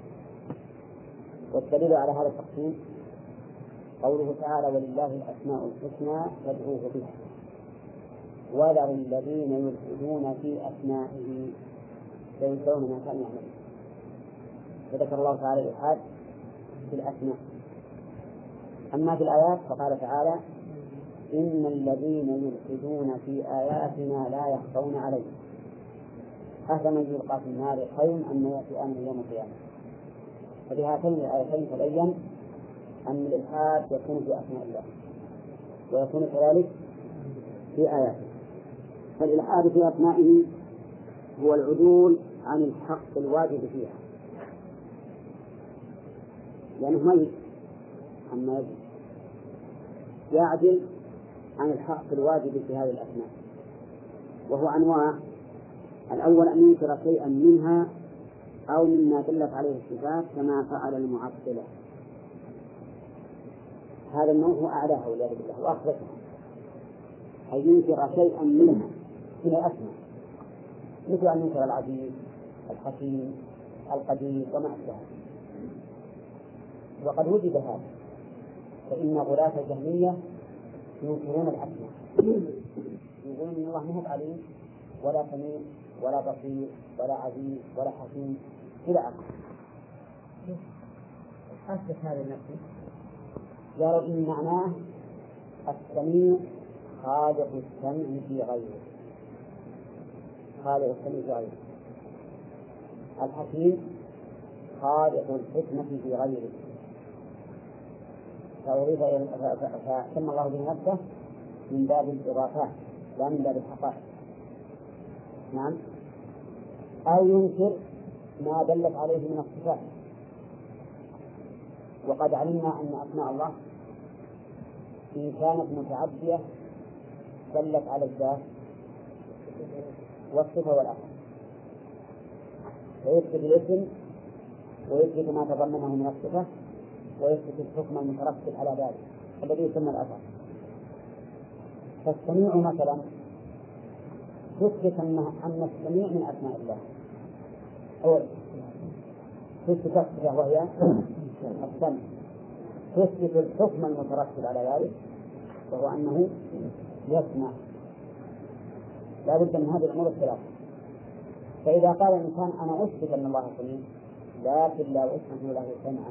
والدليل على هذا التقسيم قوله تعالى: ولله الأسماء الحسنى فادعوه بها وذروا الذين يلحدون في أسمائه سيجزون ما كانوا يعملون. فذكر الله تعالى الإلحاد في الأسماء. أما في الآيات فقال تعالى: إن الذين يلحدون في آياتنا لا يخفون عليهم أفمن يلقى في النار خير أم يأتي آمنا يوم القيامة. فبهاتين الآيتين تبين أن الإلحاد يكون في أسماء الله ويكون كذلك في آياته. فالإلحاد في أسمائه هو العدول عن الحق الواجب فيها، لأنه ميت عما يجب، يعدل عن الحق الواجب في هذه الأسماء. وهو أنواع: الأول أن ينكر شيئا منها أو مما دلت عليه الصفات كما فعل المعطلة. هذا النوع هو أعلاها والعياذ بالله وأخبثها، أي ينكر شيئا منها من الأسماء، مثل أن ينكر العزيز، الحكيم، القدير وما أشبه. وقد وجد هذا، فإن غلاة الجهمية ينكرون الأسماء، يقولون إن الله ما هو عليم ولا سميع ولا بصير ولا عزيز ولا حكيم إلى آخره. أثبت هذا النفس، قالوا إن معناه السميع خالق السمع في غيره، خالق السمع في غيره. الحكيم خالق الحكمة في غيره. فأضيف فسمى الله به نفسه من باب الإضافات لا من باب الحقائق. نعم. أو ينكر ما دلت عليه من الصفات وقد علمنا أن أسماء الله إن كانت متعدية دلت على الذات والصفة والأثر، فيثبت الاسم ويثبت ما تضمنه من الصفة ويثبت الحكم المترتب على ذلك الذي يسمى الأثر. فالسميع مثلا تثبت أن السميع من أسماء الله، أو تثبت الصفة وهي السمع، تثبت الحكم المترتب على ذلك وهو أنه يسمع. لا بد من هذه الأمور الثلاثة. فإذا قال الإنسان أنا أثبت أن الله سميع لكن لا أثبت له سمعا،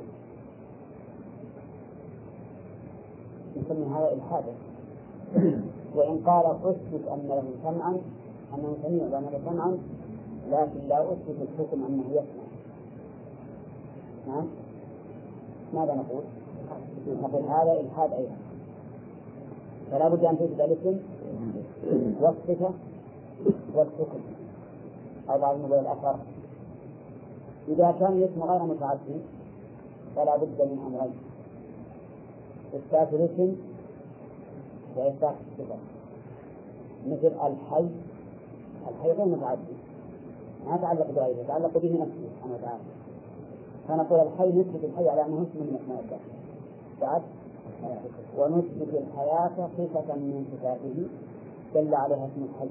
نسمي هذا إلحادا. وإن قال أثبت أن له سمعا، أنه سميع وأن له سمعا لكن لا أثبت الحكم أنه يسمع، نعم، ماذا نقول؟ نقول هذا إلحاد أيضا. فلا بد أن تثبت الاسم والصفة والحكم أو بعض المبادئ الآخر. إذا كان الاسم غير متعدي فلا بد من أمرين: إثبات الاسم وإثبات الصفة. مثل الحي، الحي غير متعدي ما يتعلق بغيره، يتعلق به نفسه سبحانه وتعالى، فنقول الحي نثبت الحي على أنه اسم من أسماء الله بعد، ونثبت الحياة صفة من صفاته دل عليها اسم الحي.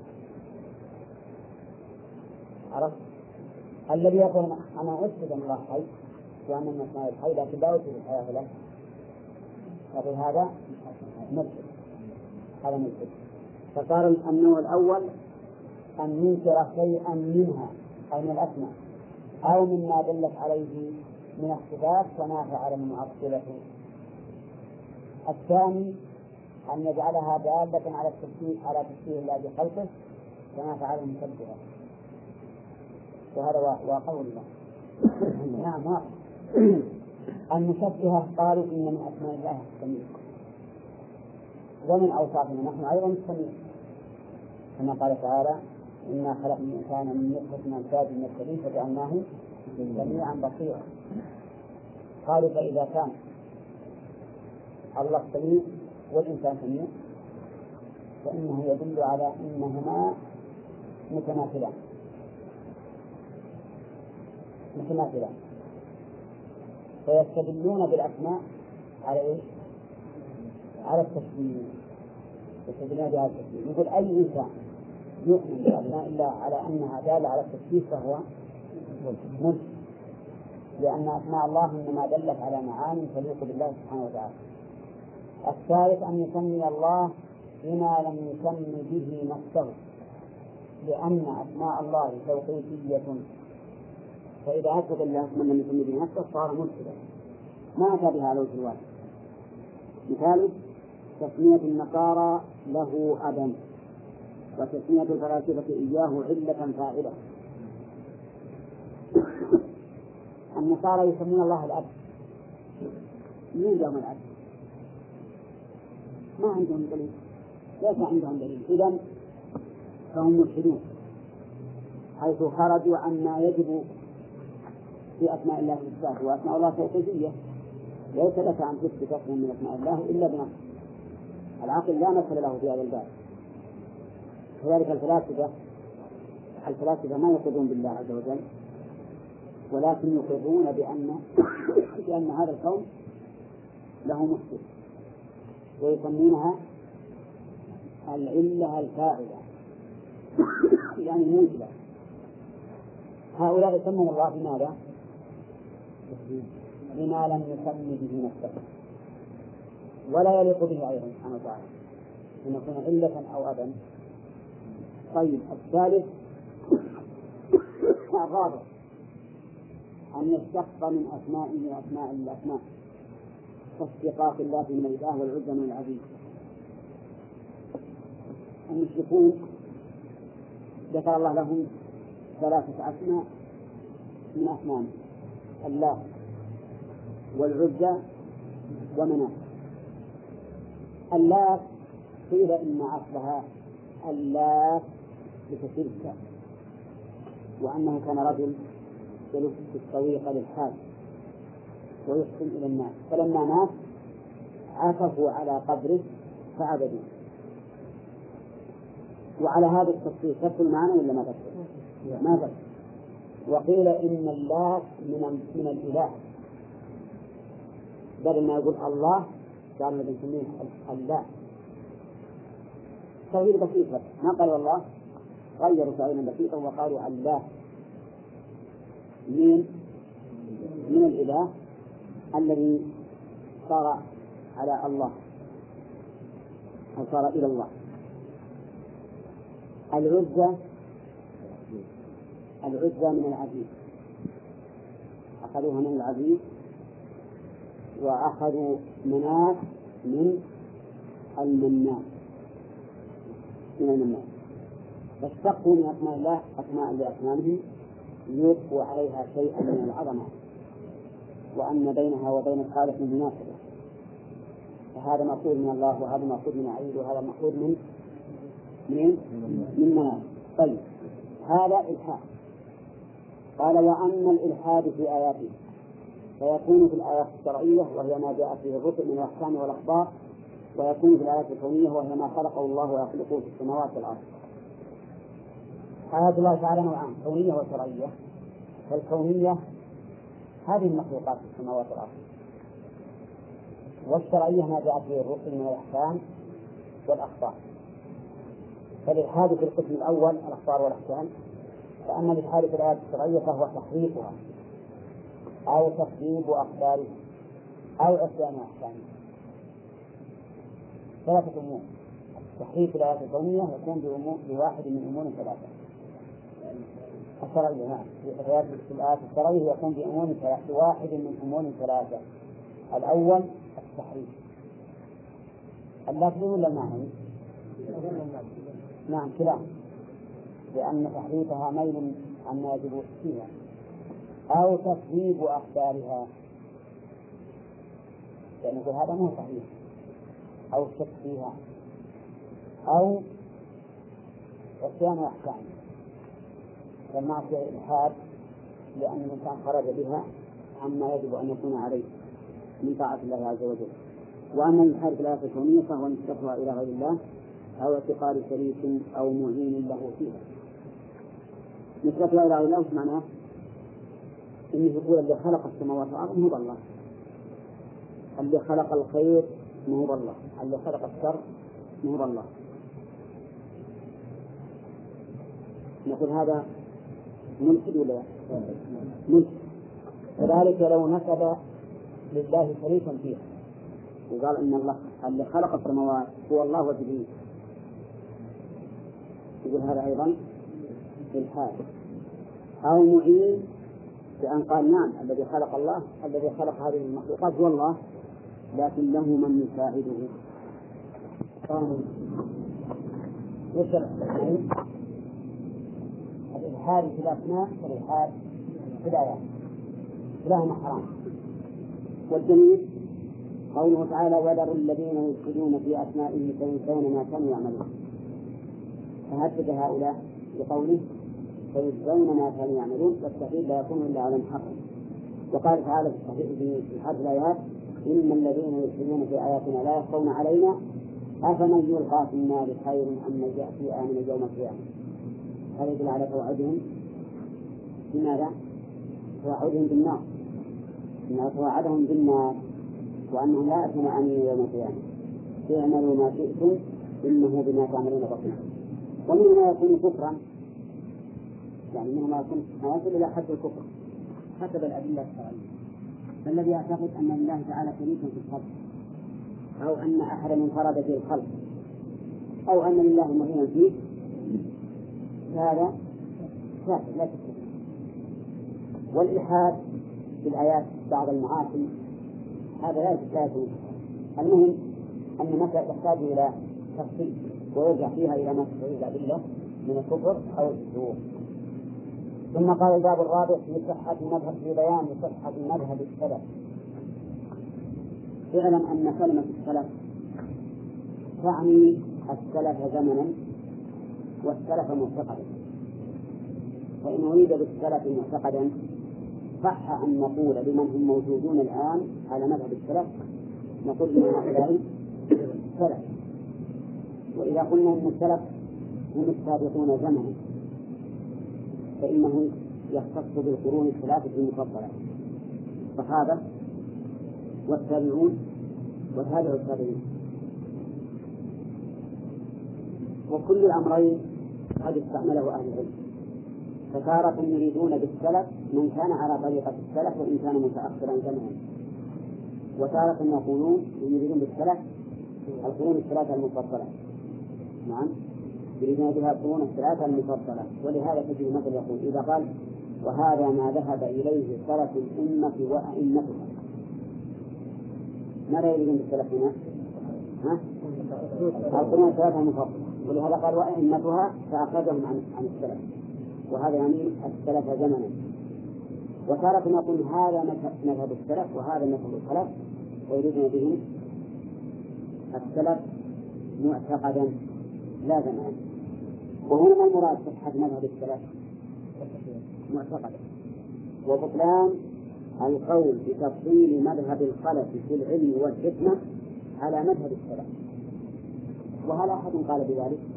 عرفت؟ الذي يقول أنا أثبت أن الله حي وأن من أسماء الحي لكن لا أثبت الحياة له، ففي هذا ملحد، هذا ملحد. فصار النوع الأول أن ننكر شيئا منها أي من الأسماء أو مما دلت عليه من الصفات كما فعل المعطلة. الثاني أن يجعلها دالة على التشبيه على تشبيه الله بخلقه كما فعل المشبهة، وهذا واقع الله. نعم واقع. المشبهة قالوا إن من أسماء الله السميع ومن أوصافنا نحن أيضا السميع، كما قال تعالى إنا خلقنا الإنسان من نطفة أمشاج نبتليه فجعلناه سميعا بصيرا. قالوا فإذا كان الله سميع والإنسان سميع فإنه يدل على أنهما متماثلان متماثلان فيستدلون بالأسماء على إيش؟ على التشبيه. يستدلون بهذا التشبيه. يقول أي إنسان يؤمن بأسماء الله على أنها دالة على التشبيه فهو ملحد، لأن أسماء الله إنما دلت على معاني تليق بالله سبحانه وتعالى. الثالث أن يسمي الله بما لم يسمي به نفسه، لأن أسماء الله توقيفية، فإذا أثبت الله اسما لم يسمي به نفسه صار ملحدا ما أتى بها على وجه الواحد. مثال تسمية النصارى له أبا، وتسمية الفلاسفة إياه علة فاعلة. النصارى يسمون الله الأب، من جاءهم الأب؟ ما عندهم دليل، ليس عندهم دليل، إذن فهم ملحدون حيث خرجوا عن ما يجب في أسماء الله الإثبات، وأسماء الله توقيفية ليس لك أن تثبت اسما من أسماء الله إلا بنص، العقل لا مثل له في هذا الباب. كذلك الفلاسفة الفلاسفة ما يقرون بالله عز وجل، ولكن يقرون بأن بأن هذا الكون له محدث، ويسمونها العلة الفاعلة يعني موجبة. هؤلاء يسمون الله بماذا؟ بما لم يسمي به نفسه، ولا يليق به أيضا سبحانه وتعالى أن يكون علة أو أبا. طيب الثالث الرابع أن يشتق من أسمائه أسماء الأسماء كاشتقاق الله من الإله والعزى من العزيز. المشركون ذكر الله لهم ثلاثة أسماء من أسماء الله والعزى ومناة. اللات قيل إن أصلها اللات بتلك، وأنه كان رجل جلس في الطريق للحاج ويحسن إلى الناس، فلما مات عكفوا على قبره فعبدوه. وعلى هذا التفصيل تدخل معنا ولا ما تدخل؟ ما تدخل. وقيل إن الله من من الإله، بدل ما يقول الله قالوا بنسميه الله. تغيير بسيط، ما قالوا الله، غيروا تغييرا بسيطا وقالوا الله. من من الإله الذي صار على الله أو صار إلى الله. العزة العزة من العزيز، أخذوها من العزيز، وأخذوا مناة من المنان من المنان فاشتقوا من أسماء الله أسماء لأسمائه ليضفوا عليها شيئا من العظمة، وأن بينها وبين الخالق مناسبة. فهذا مأخوذ من الله، وهذا مأخوذ من عيد، وهذا مأخوذ من من من منان. طيب، هذا إلحاد. قال: وأما الإلحاد في آياته فيكون في الآيات الشرعية وهي ما جاءت به الرسل من الأحكام والأخبار، ويكون في الآيات الكونية وهي ما خلقه الله ويخلقه في السماوات والأرض. آيات الله تعالى نوعان: كونية وشرعية. فالكونية هذه المخلوقات في السماوات والأرض، والشرعية ما جاءت به الرسل من الأحكام والأخبار. فالإلحاد في القسم الأول الأخبار والأحكام، فأما الإلحاد في الآيات الشرعية فهو تحريفها أو تكذيب أخبارها أو عصيان أحكامها. ثلاثة أمور: تحريف الآيات الكونية يكون بواحد من أمور ثلاثة. الشرعية نعم، في الآيات الشرعية يكون بأمور ثلاثة، بواحد من أمور ثلاثة. الأول التحريف، اللفظ ولا المعنى؟ نعم كلام، لأن تحريفها ميل عما يجب فيها، أو تكذيب أخبارها، يعني هذا مو صحيح، أو شك فيها، أو عصيان أحكام. والمعصية الإلحاد لأن الإنسان خرج بها عما يجب أن يكون عليه من طاعة الله عز وجل. وأما الإلحاد في الآيات الكونية فهو نسبتها إلى غير الله أو اعتقاد شريك أو معين له فيها. نسبتها إلى غير الله وش معناه؟ إنه يقول اللي خلق السماوات والأرض هو الله، اللي خلق الخير هو الله، اللي خلق الشر هو الله. نقول هذا ملحد ولا ملحد. كذلك لو نسب لله شريكا فيها وقال إن الله اللي خلق السماوات هو الله وجبريل، يقول هذا أيضا إلحاد. أو معين بأن قال نعم الذي خلق الله الذي خلق هذه المخلوقات هو الله، لكن له من يساعده. يشرع الإلحاد في الأسماء والإلحاد في الآيات كلاهما حرام. والدليل قوله تعالى: وذروا الذين يلحدون في أسمائه فينسون ما كانوا يعملون. فهدد هؤلاء بقوله فيجزون ما كانوا يعملون، والتحديد لا يكون إلا على محرم. وقال تعالى في الصحيح في حرف الآيات: إن الذين يلحدون في آياتنا لا يخفون علينا أفمن يلقى في النار خير أم من يأتي آمنا يوم القيامة. هذا يدل على توعدهم بماذا؟ توعدهم بالنار، إن توعدهم بالنار وأنهم لا يأتون آمنين يوم القيامة. اعملوا ما شئتم إنه بما تعملون بصير. ومنه ما يكون كفرا، يعني منه ما يكون ما يصل إلى حد الكفر حسب الأدلة الشرعية. فالذي يعتقد أن لله تعالى شريكا في الخلق، أو أن أحدا انفرد في الخلق، أو أن لله مهينا فيه، هذا كافر لا تكفر. والإلحاد في الآيات بعض المعاصي هذا لا يكفر. المهم أن المسألة تحتاج إلى تفصيل ويرجع فيها إلى ما تستوي الأدلة من الكفر أو الفسوق. ثم قال الباب الرابع في صحة مذهب في بيان صحة مذهب السلف. اعلم أن كلمة السلف تعني السلف زمنا والسلف معتقدا. فإن أريد بالسلف معتقدا صح أن نقول لمن هم موجودون الآن على مذهب السلف نقول إن هؤلاء سلف، وإذا قلنا إن السلف هم السابقون زمنا فإنه يختص بالقرون الثلاثة المفضلة، الصحابة والتابعون وتابع التابعين. وكل الأمرين قد استعمله أهل العلم، فتارة يريدون بالسلف من كان على طريقة السلف وإن كان متأخرا زمنا، وتارة يقولون يريدون بالسلف القرون الثلاثة المفضلة. نعم، يريدون بها القرون الثلاثة المفضلة. ولهذا تجد مثل يقول إذا قال وهذا ما ذهب إليه سلف الأمة وأئمتها، ماذا يريدون بالسلف هنا؟ ها؟ القرون الثلاثة المفضلة، ولهذا قال وأئمتها فأخرجهم عن عن السلف، وهذا يعني السلف زمنا. وتارة نقول هذا مذهب السلف وهذا مذهب الخلف، ويريدون به السلف معتقدا لا زمنا. وهنا ما المراد صحة مذهب السلف؟ معتقدا. وبطلان القول بتفصيل مذهب الخلف في العلم والحكمة على مذهب السلف. وهل أحد قال بذلك؟